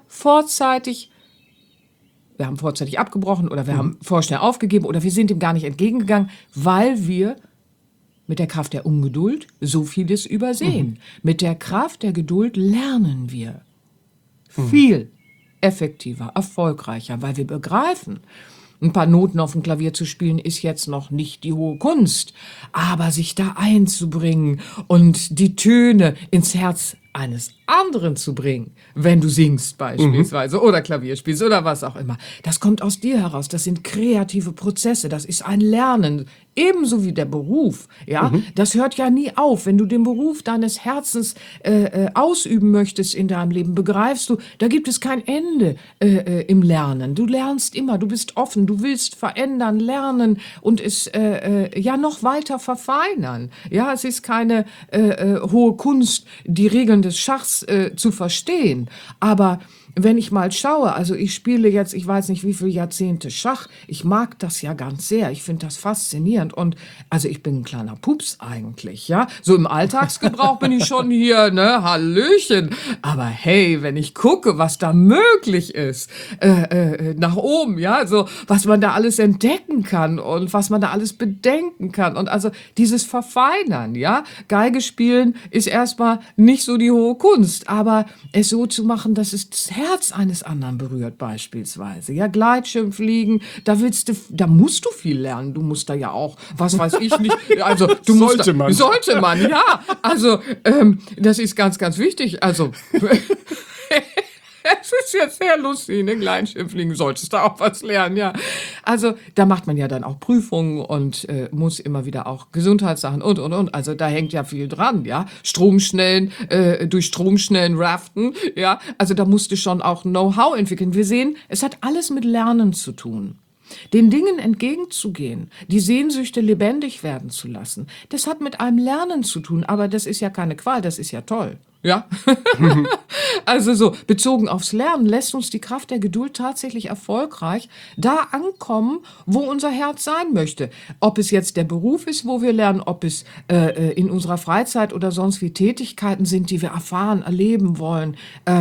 wir haben vorzeitig abgebrochen oder wir haben vorschnell aufgegeben oder wir sind ihm gar nicht entgegengegangen, weil wir mit der Kraft der Ungeduld so vieles übersehen. Mit der Kraft der Geduld lernen wir viel effektiver, erfolgreicher, weil wir begreifen, ein paar Noten auf dem Klavier zu spielen ist jetzt noch nicht die hohe Kunst, aber sich da einzubringen und die Töne ins Herz eines anderen zu bringen, wenn du singst beispielsweise oder Klavier spielst oder was auch immer. Das kommt aus dir heraus. Das sind kreative Prozesse. Das ist ein Lernen. Ebenso wie der Beruf. Ja, das hört ja nie auf. Wenn du den Beruf deines Herzens ausüben möchtest in deinem Leben, begreifst du, da gibt es kein Ende im Lernen. Du lernst immer. Du bist offen. Du willst verändern, lernen und es ja noch weiter verfeinern. Ja, es ist keine hohe Kunst, die Regeln des Schachs zu verstehen. Aber wenn ich mal schaue, also ich spiele jetzt, ich weiß nicht wie viele Jahrzehnte Schach, ich mag das ja ganz sehr, ich finde das faszinierend und also ich bin ein kleiner Pups eigentlich, ja, so im Alltagsgebrauch bin ich schon hier, ne, Hallöchen, aber hey, wenn ich gucke, was da möglich ist, nach oben, ja, so, was man da alles entdecken kann und was man da alles bedenken kann und also dieses Verfeinern, ja, Geige spielen ist erstmal nicht so die hohe Kunst, aber es so zu machen, dass es das Herz eines anderen berührt beispielsweise. Ja, Gleitschirmfliegen, da musst du viel lernen. Du musst da ja auch, was weiß ich nicht, also du musst sollte man, ja. Also das ist ganz, ganz wichtig. Also es ist jetzt sehr lustig, ne? Gleitschirmfliegen, solltest du auch was lernen, ja. Also da macht man ja dann auch Prüfungen und muss immer wieder auch Gesundheitssachen und. Also da hängt ja viel dran, ja. Durch Stromschnellen raften, ja. Also da musst du schon auch Know-how entwickeln. Wir sehen, es hat alles mit Lernen zu tun. Den Dingen entgegenzugehen, die Sehnsüchte lebendig werden zu lassen, das hat mit einem Lernen zu tun, aber das ist ja keine Qual, das ist ja toll. Ja, also so, bezogen aufs Lernen lässt uns die Kraft der Geduld tatsächlich erfolgreich da ankommen, wo unser Herz sein möchte. Ob es jetzt der Beruf ist, wo wir lernen, ob es in unserer Freizeit oder sonst wie Tätigkeiten sind, die wir erfahren, erleben wollen,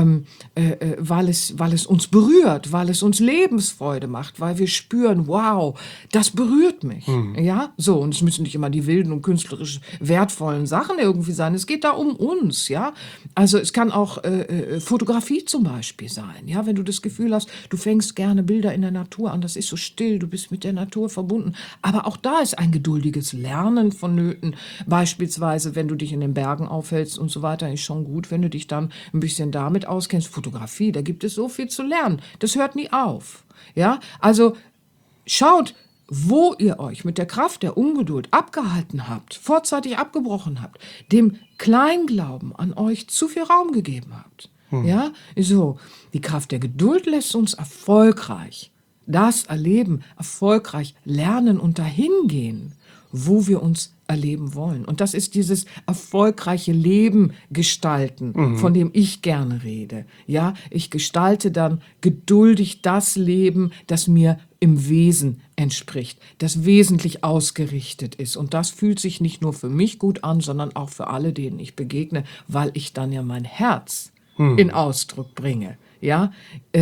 weil es uns berührt, weil es uns Lebensfreude macht, weil wir spüren, wow, das berührt mich. Ja, so, und es müssen nicht immer die wilden und künstlerisch wertvollen Sachen irgendwie sein. Es geht da um uns, ja. Also es kann auch Fotografie zum Beispiel sein, ja, wenn du das Gefühl hast, du fängst gerne Bilder in der Natur an, das ist so still, du bist mit der Natur verbunden, aber auch da ist ein geduldiges Lernen vonnöten, beispielsweise, wenn du dich in den Bergen aufhältst und so weiter, ist schon gut, wenn du dich dann ein bisschen damit auskennst, Fotografie, da gibt es so viel zu lernen, das hört nie auf, ja, also schaut, wo ihr euch mit der Kraft der Ungeduld abgehalten habt, vorzeitig abgebrochen habt, dem Kleinglauben an euch zu viel Raum gegeben habt. Ja, so, die Kraft der Geduld lässt uns erfolgreich das erleben, erfolgreich lernen und dahin gehen, wo wir uns erleben wollen. Und das ist dieses erfolgreiche Leben gestalten, von dem ich gerne rede. Ja, ich gestalte dann geduldig das Leben, das mir im Wesen entspricht, das wesentlich ausgerichtet ist. Und das fühlt sich nicht nur für mich gut an, sondern auch für alle, denen ich begegne, weil ich dann ja mein Herz in Ausdruck bringe. Ja,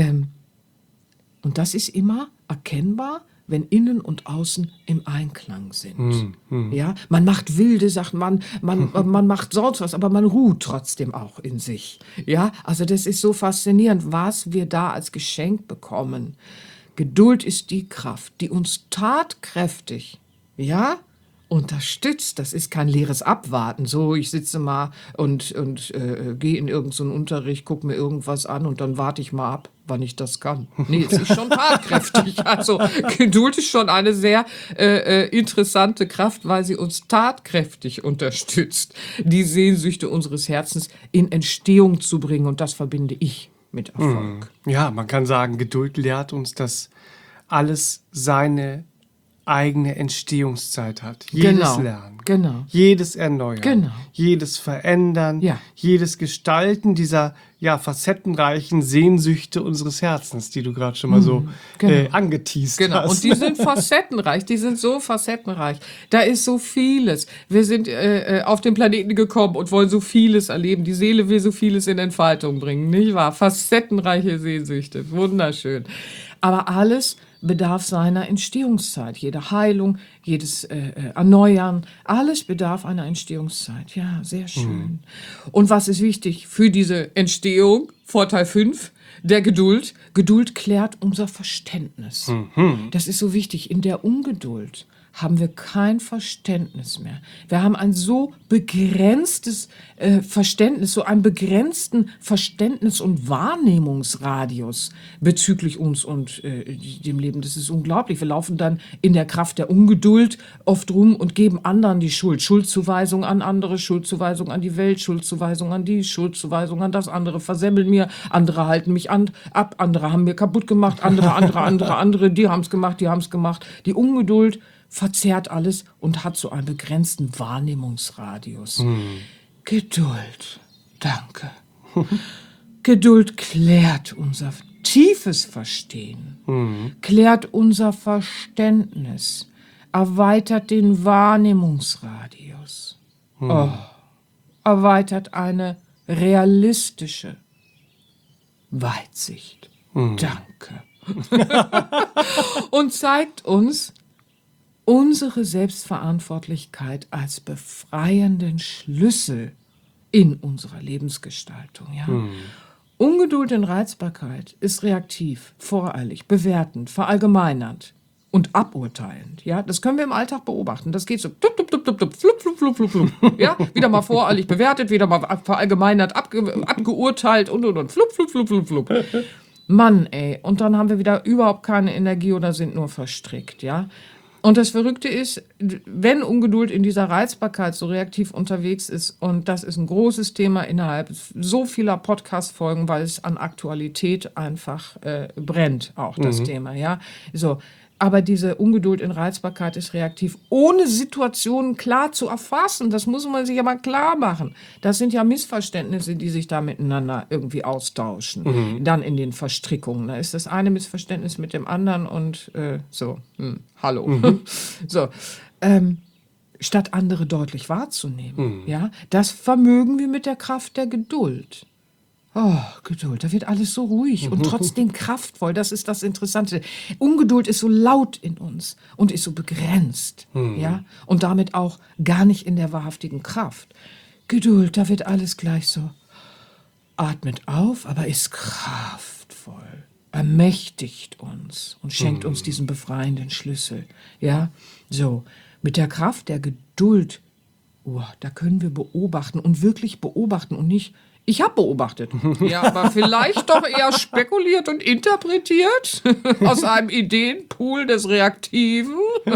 und das ist immer erkennbar, wenn Innen und Außen im Einklang sind. Ja, man macht wilde Sachen, man macht sonst was, aber man ruht trotzdem auch in sich. Ja, also das ist so faszinierend, was wir da als Geschenk bekommen. Geduld ist die Kraft, die uns tatkräftig, ja, unterstützt. Das ist kein leeres Abwarten. So, ich sitze mal und gehe in irgendeinen Unterricht, gucke mir irgendwas an und dann warte ich mal ab, wann ich das kann. Nee, es ist schon tatkräftig. Also Geduld ist schon eine sehr interessante Kraft, weil sie uns tatkräftig unterstützt, die Sehnsüchte unseres Herzens in Entstehung zu bringen. Und das verbinde ich mit Erfolg. Ja, man kann sagen, Geduld lehrt uns, dass alles seine eigene Entstehungszeit hat. Jedes Lernen, jedes Erneuern, jedes Verändern, jedes Gestalten dieser facettenreichen Sehnsüchte unseres Herzens, die du gerade schon mal so angeteast hast. Und die sind facettenreich, die sind so facettenreich. Da ist so vieles. Wir sind auf den Planeten gekommen und wollen so vieles erleben. Die Seele will so vieles in Entfaltung bringen, nicht wahr? Facettenreiche Sehnsüchte, wunderschön. Aber alles bedarf seiner Entstehungszeit. Jede Heilung, jedes Erneuern, alles bedarf einer Entstehungszeit. Ja, sehr schön. Und was ist wichtig für diese Entstehung? Vorteil 5 der Geduld. Geduld klärt unser Verständnis. Das ist so wichtig. In der Ungeduld haben wir kein Verständnis mehr. Wir haben ein so begrenztes Verständnis, so einen begrenzten Verständnis- und Wahrnehmungsradius bezüglich uns und dem Leben. Das ist unglaublich. Wir laufen dann in der Kraft der Ungeduld oft rum und geben anderen die Schuld. Schuldzuweisung an andere, Schuldzuweisung an die Welt, Schuldzuweisung an die, Schuldzuweisung an das. Andere versemmeln mir, andere halten mich ab, andere haben mir kaputt gemacht, andere, die haben es gemacht. Die Ungeduld verzerrt alles und hat so einen begrenzten Wahrnehmungsradius. Geduld, danke. Geduld klärt unser tiefes Verstehen, klärt unser Verständnis, erweitert den Wahrnehmungsradius, erweitert eine realistische Weitsicht. Danke. Und zeigt uns unsere Selbstverantwortlichkeit als befreienden Schlüssel in unserer Lebensgestaltung. Ja? Ungeduld und Reizbarkeit ist reaktiv, voreilig, bewertend, verallgemeinernd und aburteilend. Ja? Das können wir im Alltag beobachten. Das geht so tup, tup, tup, tup, tup, flup, flup, flup, flup, flup. Ja? Wieder mal voreilig bewertet, wieder mal verallgemeinert, abgeurteilt und. Flup, flup, flup, flup, flup. Mann, ey. Und dann haben wir wieder überhaupt keine Energie oder sind nur verstrickt, ja. Und das Verrückte ist, wenn Ungeduld in dieser Reizbarkeit so reaktiv unterwegs ist, und das ist ein großes Thema innerhalb so vieler Podcast-Folgen, weil es an Aktualität einfach brennt, auch das Thema, ja. So. Aber diese Ungeduld in Reizbarkeit ist reaktiv, ohne Situationen klar zu erfassen. Das muss man sich ja mal klar machen. Das sind ja Missverständnisse, die sich da miteinander irgendwie austauschen. Dann in den Verstrickungen. Da ist das eine Missverständnis mit dem anderen und hallo. So, statt andere deutlich wahrzunehmen. Ja, das vermögen wir mit der Kraft der Geduld. Oh, Geduld, da wird alles so ruhig und trotzdem kraftvoll. Das ist das Interessante. Ungeduld ist so laut in uns und ist so begrenzt, ja, und damit auch gar nicht in der wahrhaftigen Kraft. Geduld, da wird alles gleich so, atmet auf, aber ist kraftvoll, ermächtigt uns und schenkt uns diesen befreienden Schlüssel, ja. So, mit der Kraft der Geduld, da können wir beobachten und wirklich beobachten und nicht ich habe beobachtet. Ja, aber vielleicht doch eher spekuliert und interpretiert aus einem Ideenpool des Reaktiven.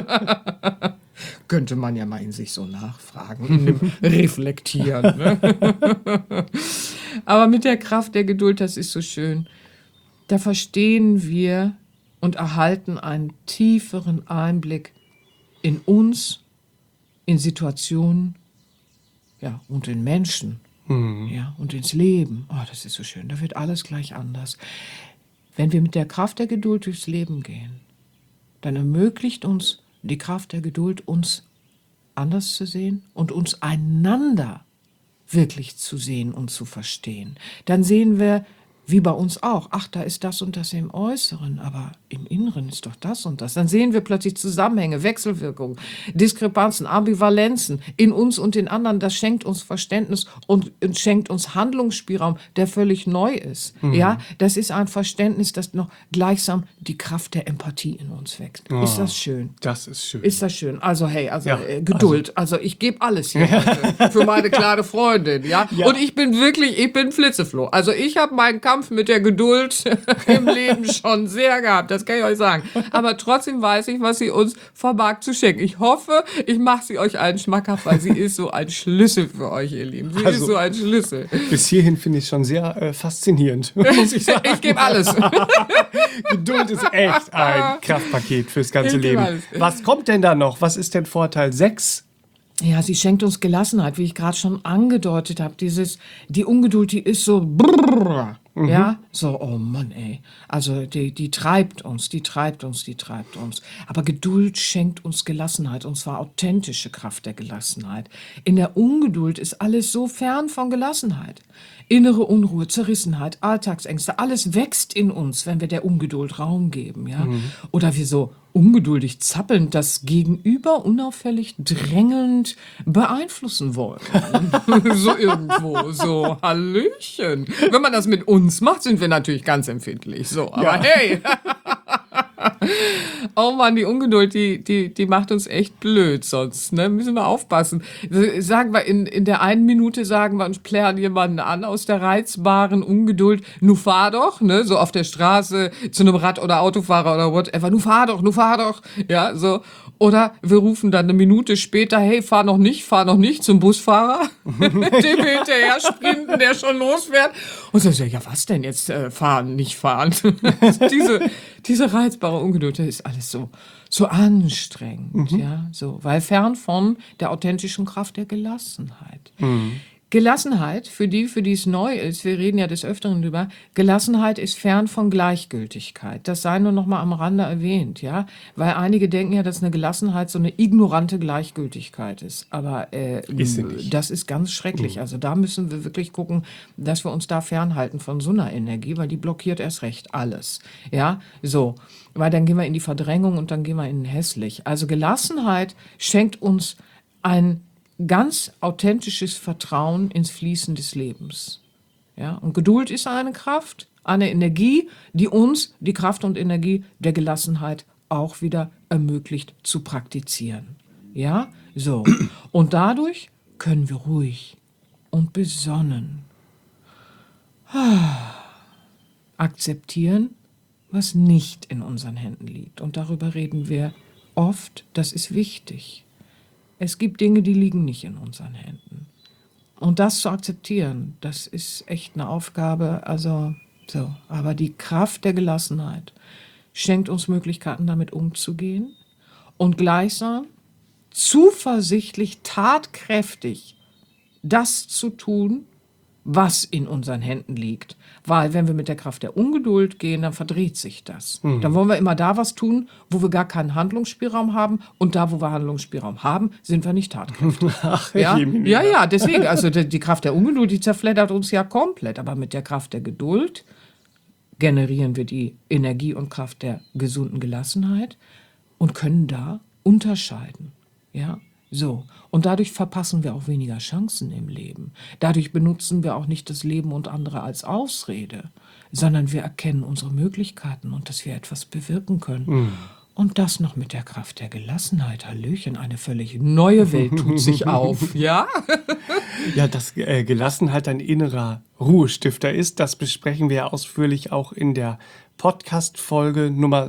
Könnte man ja mal in sich so nachfragen, in dem Reflektieren. Ne? Aber mit der Kraft der Geduld, das ist so schön. Da verstehen wir und erhalten einen tieferen Einblick in uns, in Situationen, ja, und in Menschen. Ja, und ins Leben. Oh, das ist so schön. Da wird alles gleich anders. Wenn wir mit der Kraft der Geduld durchs Leben gehen, dann ermöglicht uns die Kraft der Geduld, uns anders zu sehen und uns einander wirklich zu sehen und zu verstehen. Dann sehen wir, wie bei uns auch, ach, da ist das und das im Äußeren, aber im Inneren ist doch das und das. Dann sehen wir plötzlich Zusammenhänge, Wechselwirkungen, Diskrepanzen, Ambivalenzen in uns und in anderen. Das schenkt uns Verständnis und schenkt uns Handlungsspielraum, der völlig neu ist. Ja, das ist ein Verständnis, das noch gleichsam die Kraft der Empathie in uns wächst. Ist das schön? Das ist schön. Ist das schön? Also hey, Geduld. Also ich gebe alles hier heute für meine kleine Freundin, ja. Und ich bin Flitzefloh. Also ich habe meinen Kampf mit der Geduld im Leben schon sehr gehabt, das kann ich euch sagen. Aber trotzdem weiß ich, was sie uns vermag zu schenken. Ich hoffe, ich mache sie euch allen schmackhaft, weil sie ist so ein Schlüssel für euch, ihr Lieben. Sie ist so ein Schlüssel. Bis hierhin finde ich schon sehr faszinierend, muss ich sagen. Ich gebe alles. Geduld ist echt ein Kraftpaket fürs ganze Leben. Was kommt denn da noch? Was ist denn Vorteil 6? Ja, sie schenkt uns Gelassenheit, wie ich gerade schon angedeutet habe. Die Ungeduld, die ist so brrr, ja, so, oh Mann, ey. Also die treibt uns. Aber Geduld schenkt uns Gelassenheit, und zwar authentische Kraft der Gelassenheit. In der Ungeduld ist alles so fern von Gelassenheit. Innere Unruhe, Zerrissenheit, Alltagsängste, alles wächst in uns, wenn wir der Ungeduld Raum geben, ja. Oder wir so ungeduldig zappelnd das Gegenüber unauffällig drängelnd beeinflussen wollen. So irgendwo, so Hallöchen. Wenn man das mit uns macht, sind wir natürlich ganz empfindlich. So, aber hey. Oh Mann, die Ungeduld, die macht uns echt blöd sonst, ne? Müssen wir aufpassen. Sagen wir, in der einen Minute sagen wir und plären jemanden an aus der reizbaren Ungeduld, nu fahr doch, ne? So auf der Straße zu einem Rad- oder Autofahrer oder whatever, nu fahr doch, ja, so. Oder wir rufen dann eine Minute später, hey, fahr noch nicht zum Busfahrer, dem wir hinterher sprinten, der schon losfährt. Und so, ja, was denn jetzt, fahren, nicht fahren? diese reizbare Ungeduld, das ist alles so anstrengend, ja, so, weil fern von der authentischen Kraft der Gelassenheit. Gelassenheit, für die es neu ist, wir reden ja des Öfteren drüber, Gelassenheit ist fern von Gleichgültigkeit. Das sei nur noch mal am Rande erwähnt, ja, weil einige denken ja, dass eine Gelassenheit so eine ignorante Gleichgültigkeit ist. Aber Ist sie nicht. das ist ganz schrecklich. Also da müssen wir wirklich gucken, dass wir uns da fernhalten von so einer Energie, weil die blockiert erst recht alles, ja, so. Weil dann gehen wir in die Verdrängung und dann gehen wir in hässlich. Also Gelassenheit schenkt uns ein ganz authentisches Vertrauen ins Fließen des Lebens. Ja? Und Geduld ist eine Kraft, eine Energie, die uns die Kraft und Energie der Gelassenheit auch wieder ermöglicht zu praktizieren. Ja, so. Und dadurch können wir ruhig und besonnen akzeptieren, was nicht in unseren Händen liegt. Und darüber reden wir oft, das ist wichtig. Es gibt Dinge, die liegen nicht in unseren Händen. Und das zu akzeptieren, das ist echt eine Aufgabe. Also so. Aber die Kraft der Gelassenheit schenkt uns Möglichkeiten, damit umzugehen und gleichsam zuversichtlich, tatkräftig das zu tun, was in unseren Händen liegt. Weil wenn wir mit der Kraft der Ungeduld gehen, dann verdreht sich das. Dann wollen wir immer da was tun, wo wir gar keinen Handlungsspielraum haben. Und da, wo wir Handlungsspielraum haben, sind wir nicht tatkräftig. Ach, Ja, deswegen. Also die Kraft der Ungeduld, die zerfleddert uns ja komplett. Aber mit der Kraft der Geduld generieren wir die Energie und Kraft der gesunden Gelassenheit und können da unterscheiden. Ja, so. Und dadurch verpassen wir auch weniger Chancen im Leben. Dadurch benutzen wir auch nicht das Leben und andere als Ausrede, sondern wir erkennen unsere Möglichkeiten und dass wir etwas bewirken können. Und das noch mit der Kraft der Gelassenheit. Hallöchen, eine völlig neue Welt tut sich auf, ja? Ja, dass Gelassenheit ein innerer Ruhestifter ist, das besprechen wir ja ausführlich auch in der Podcast-Folge Nummer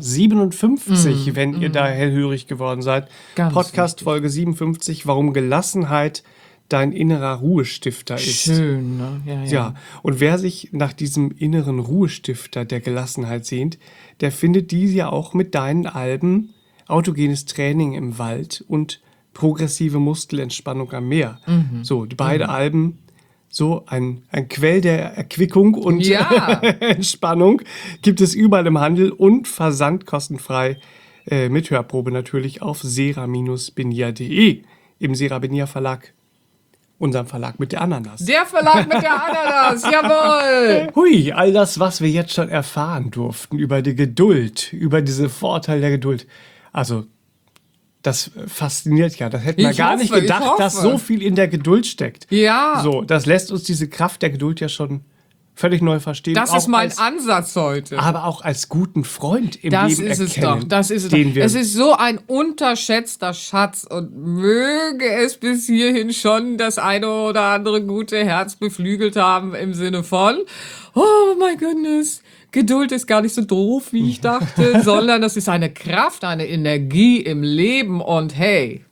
57, wenn ihr da hellhörig geworden seid. Ganz Podcast-Folge 57, warum Gelassenheit dein innerer Ruhestifter ist. Schön, ne? Ja, und wer sich nach diesem inneren Ruhestifter der Gelassenheit sehnt, der findet diese ja auch mit deinen Alben Autogenes Training im Wald und Progressive Muskelentspannung am Meer. So, die beiden Alben, so ein Quell der Erquickung und Ja. Entspannung, gibt es überall im Handel und versandkostenfrei mit Hörprobe natürlich auf sera-benia.de im Sera Benia Verlag. Unserem Verlag mit der Ananas. Der Verlag mit der Ananas, jawohl! Hui, all das, was wir jetzt schon erfahren durften über die Geduld, über diese Vorteile der Geduld. Also, das fasziniert ja. Das hätten wir Ich gar hoffe, nicht ich gedacht, dass hoffe. so viel in der Geduld steckt. Ja. So, das lässt uns diese Kraft der Geduld ja schon völlig neu verstehen. Das Auch ist mein als, Ansatz heute. aber auch als guten Freund im Das Leben ist es erkennen. doch, das ist es den doch. wir Es ist so ein unterschätzter Schatz und möge es bis hierhin schon das eine oder andere gute Herz beflügelt haben im Sinne von, oh my goodness, Geduld ist gar nicht so doof, wie ich dachte, sondern das ist eine Kraft, eine Energie im Leben und hey.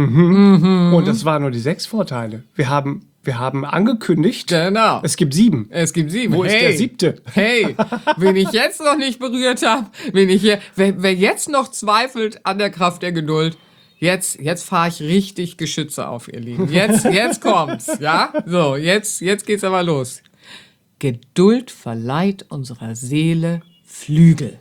Und das waren nur die 6 Vorteile. Wir haben angekündigt, Genau. es gibt 7. Es gibt 7. Wo ist der 7.? Hey, wen ich jetzt noch nicht berührt habe, wer jetzt noch zweifelt an der Kraft der Geduld, jetzt fahre ich richtig Geschütze auf, ihr Lieben. Jetzt kommt's, ja? So, jetzt geht's aber los. Geduld verleiht unserer Seele Flügel.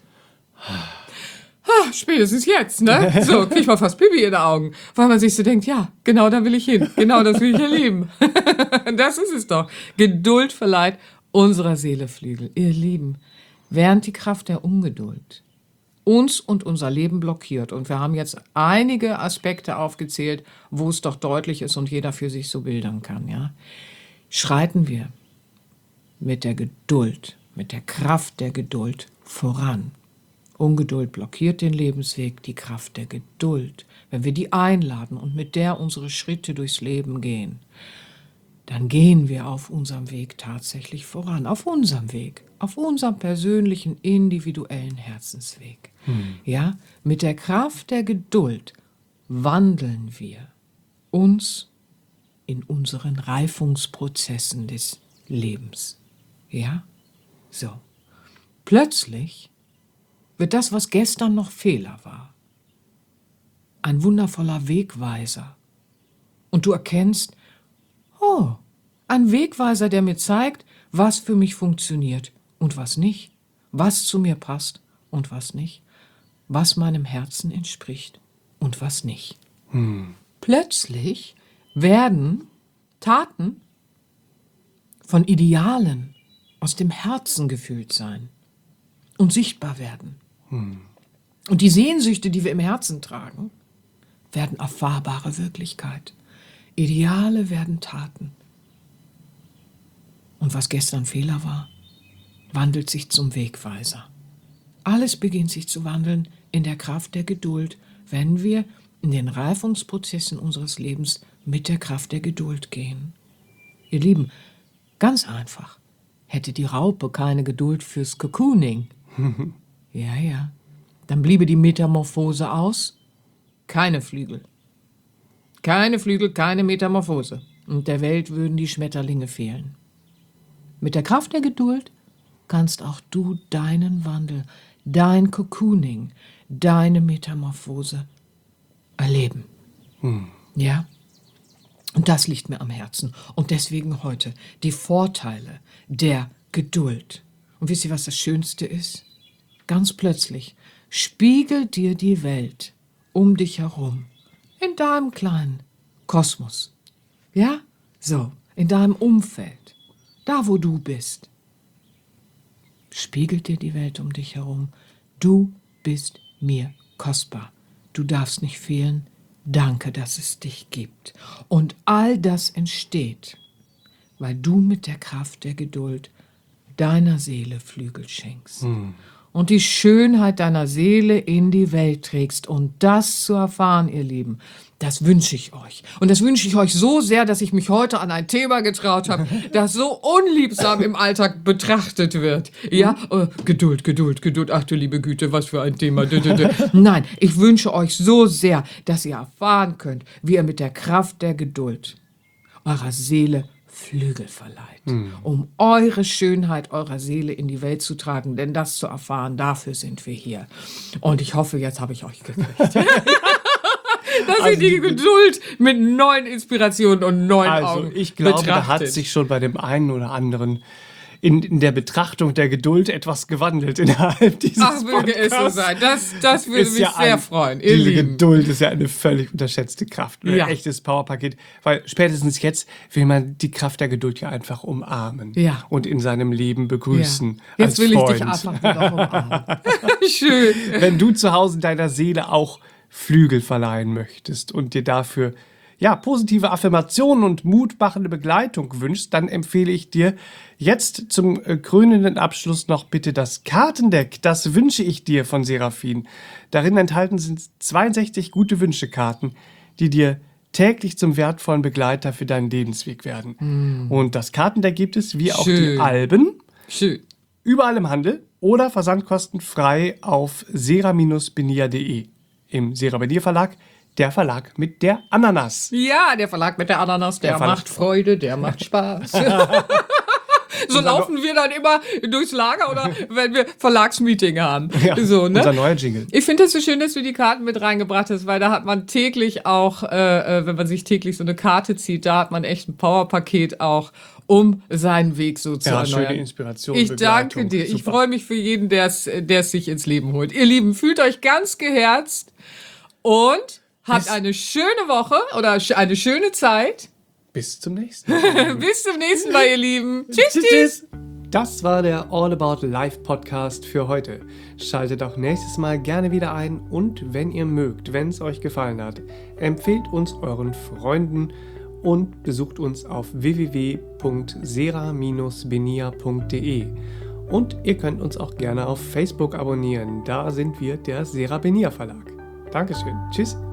Spätestens jetzt, ne? So, krieg ich mal fast Pipi in den Augen, weil man sich so denkt, ja, genau da will ich hin, genau das will ich erleben. Das ist es doch. Geduld verleiht unserer Seele Flügel. Ihr Lieben, während die Kraft der Ungeduld uns und unser Leben blockiert, und wir haben jetzt einige Aspekte aufgezählt, wo es doch deutlich ist und jeder für sich so bildern kann, ja, schreiten wir mit der Geduld, mit der Kraft der Geduld voran. Ungeduld blockiert den Lebensweg, die Kraft der Geduld. Wenn wir die einladen und mit der unsere Schritte durchs Leben gehen, dann gehen wir auf unserem Weg tatsächlich voran. Auf unserem Weg, auf unserem persönlichen, individuellen Herzensweg. Ja, mit der Kraft der Geduld wandeln wir uns in unseren Reifungsprozessen des Lebens. Ja, so. Plötzlich wird das, was gestern noch Fehler war, ein wundervoller Wegweiser. Und du erkennst, oh, ein Wegweiser, der mir zeigt, was für mich funktioniert und was nicht, was zu mir passt und was nicht, was meinem Herzen entspricht und was nicht. Plötzlich werden Taten von Idealen aus dem Herzen gefühlt sein und sichtbar werden. Und die Sehnsüchte, die wir im Herzen tragen, werden erfahrbare Wirklichkeit. Ideale werden Taten. Und was gestern Fehler war, wandelt sich zum Wegweiser. Alles beginnt sich zu wandeln in der Kraft der Geduld, wenn wir in den Reifungsprozessen unseres Lebens mit der Kraft der Geduld gehen. Ihr Lieben, ganz einfach, hätte die Raupe keine Geduld fürs Cocooning. Ja, dann bliebe die Metamorphose aus. Keine Flügel. Keine Flügel, keine Metamorphose. Und der Welt würden die Schmetterlinge fehlen. Mit der Kraft der Geduld kannst auch du deinen Wandel, dein Cocooning, deine Metamorphose erleben. Ja? Und das liegt mir am Herzen. Und deswegen heute die Vorteile der Geduld. Und wisst ihr, was das Schönste ist? Ganz plötzlich spiegelt dir die Welt um dich herum, in deinem kleinen Kosmos. Ja? So, in deinem Umfeld, da wo du bist. Spiegelt dir die Welt um dich herum. Du bist mir kostbar. Du darfst nicht fehlen. Danke, dass es dich gibt. Und all das entsteht, weil du mit der Kraft der Geduld deiner Seele Flügel schenkst. Und die Schönheit deiner Seele in die Welt trägst. Und das zu erfahren, ihr Lieben, das wünsche ich euch. Und das wünsche ich euch so sehr, dass ich mich heute an ein Thema getraut habe, das so unliebsam im Alltag betrachtet wird. Ja, Geduld. Ach du liebe Güte, was für ein Thema. Nein, ich wünsche euch so sehr, dass ihr erfahren könnt, wie ihr mit der Kraft der Geduld eurer Seele Flügel verleiht, um eure Schönheit eurer Seele in die Welt zu tragen, denn das zu erfahren, dafür sind wir hier. Und ich hoffe, jetzt habe ich euch gekriegt. Dass ihr die Geduld mit neuen Inspirationen und neuen Augen betrachtet. Ich glaube, da hat sich schon bei dem einen oder anderen in der Betrachtung der Geduld etwas gewandelt innerhalb dieses Podcasts. Ach, möge es so sein. Das würde mich sehr freuen. Diese Geduld ist ja eine völlig unterschätzte Kraft. Ein echtes Powerpaket. Weil spätestens jetzt will man die Kraft der Geduld ja einfach umarmen. Ja. Und in seinem Leben begrüßen. Ja. als Jetzt will Freund. Ich dich einfach wieder umarmen. Schön. Wenn du zu Hause deiner Seele auch Flügel verleihen möchtest und dir dafür positive Affirmationen und mutmachende Begleitung wünschst, dann empfehle ich dir jetzt zum krönenden Abschluss noch bitte das Kartendeck. Das wünsche ich dir von Seraphin. Darin enthalten sind 62 gute Wünschekarten, die dir täglich zum wertvollen Begleiter für deinen Lebensweg werden. Und das Kartendeck gibt es, wie auch die Alben, überall im Handel oder versandkostenfrei auf sera-benia.de im Sera Benia Verlag. Der Verlag mit der Ananas. Ja, der Verlag mit der Ananas, der macht Freude, der macht Spaß. So laufen wir dann immer durchs Lager oder wenn wir Verlagsmeeting haben. Ja, so, ne? Unser neuer Jingle. Ich finde es so schön, dass du die Karten mit reingebracht hast, weil da hat man täglich auch, wenn man sich täglich so eine Karte zieht, da hat man echt ein Powerpaket auch, um seinen Weg so zu erneuern. Schöne Inspiration. Ich danke dir. Super. Ich freue mich für jeden, der es sich ins Leben holt. Ihr Lieben, fühlt euch ganz geherzt und habt eine schöne Woche oder eine schöne Zeit. Bis zum nächsten Mal. Bis zum nächsten Mal, ihr Lieben. Tschüss. Das war der All About Life Podcast für heute. Schaltet auch nächstes Mal gerne wieder ein und wenn ihr mögt, wenn es euch gefallen hat, empfehlt uns euren Freunden und besucht uns auf www.sera-benia.de. Und ihr könnt uns auch gerne auf Facebook abonnieren. Da sind wir der Serabenia Verlag. Dankeschön. Tschüss.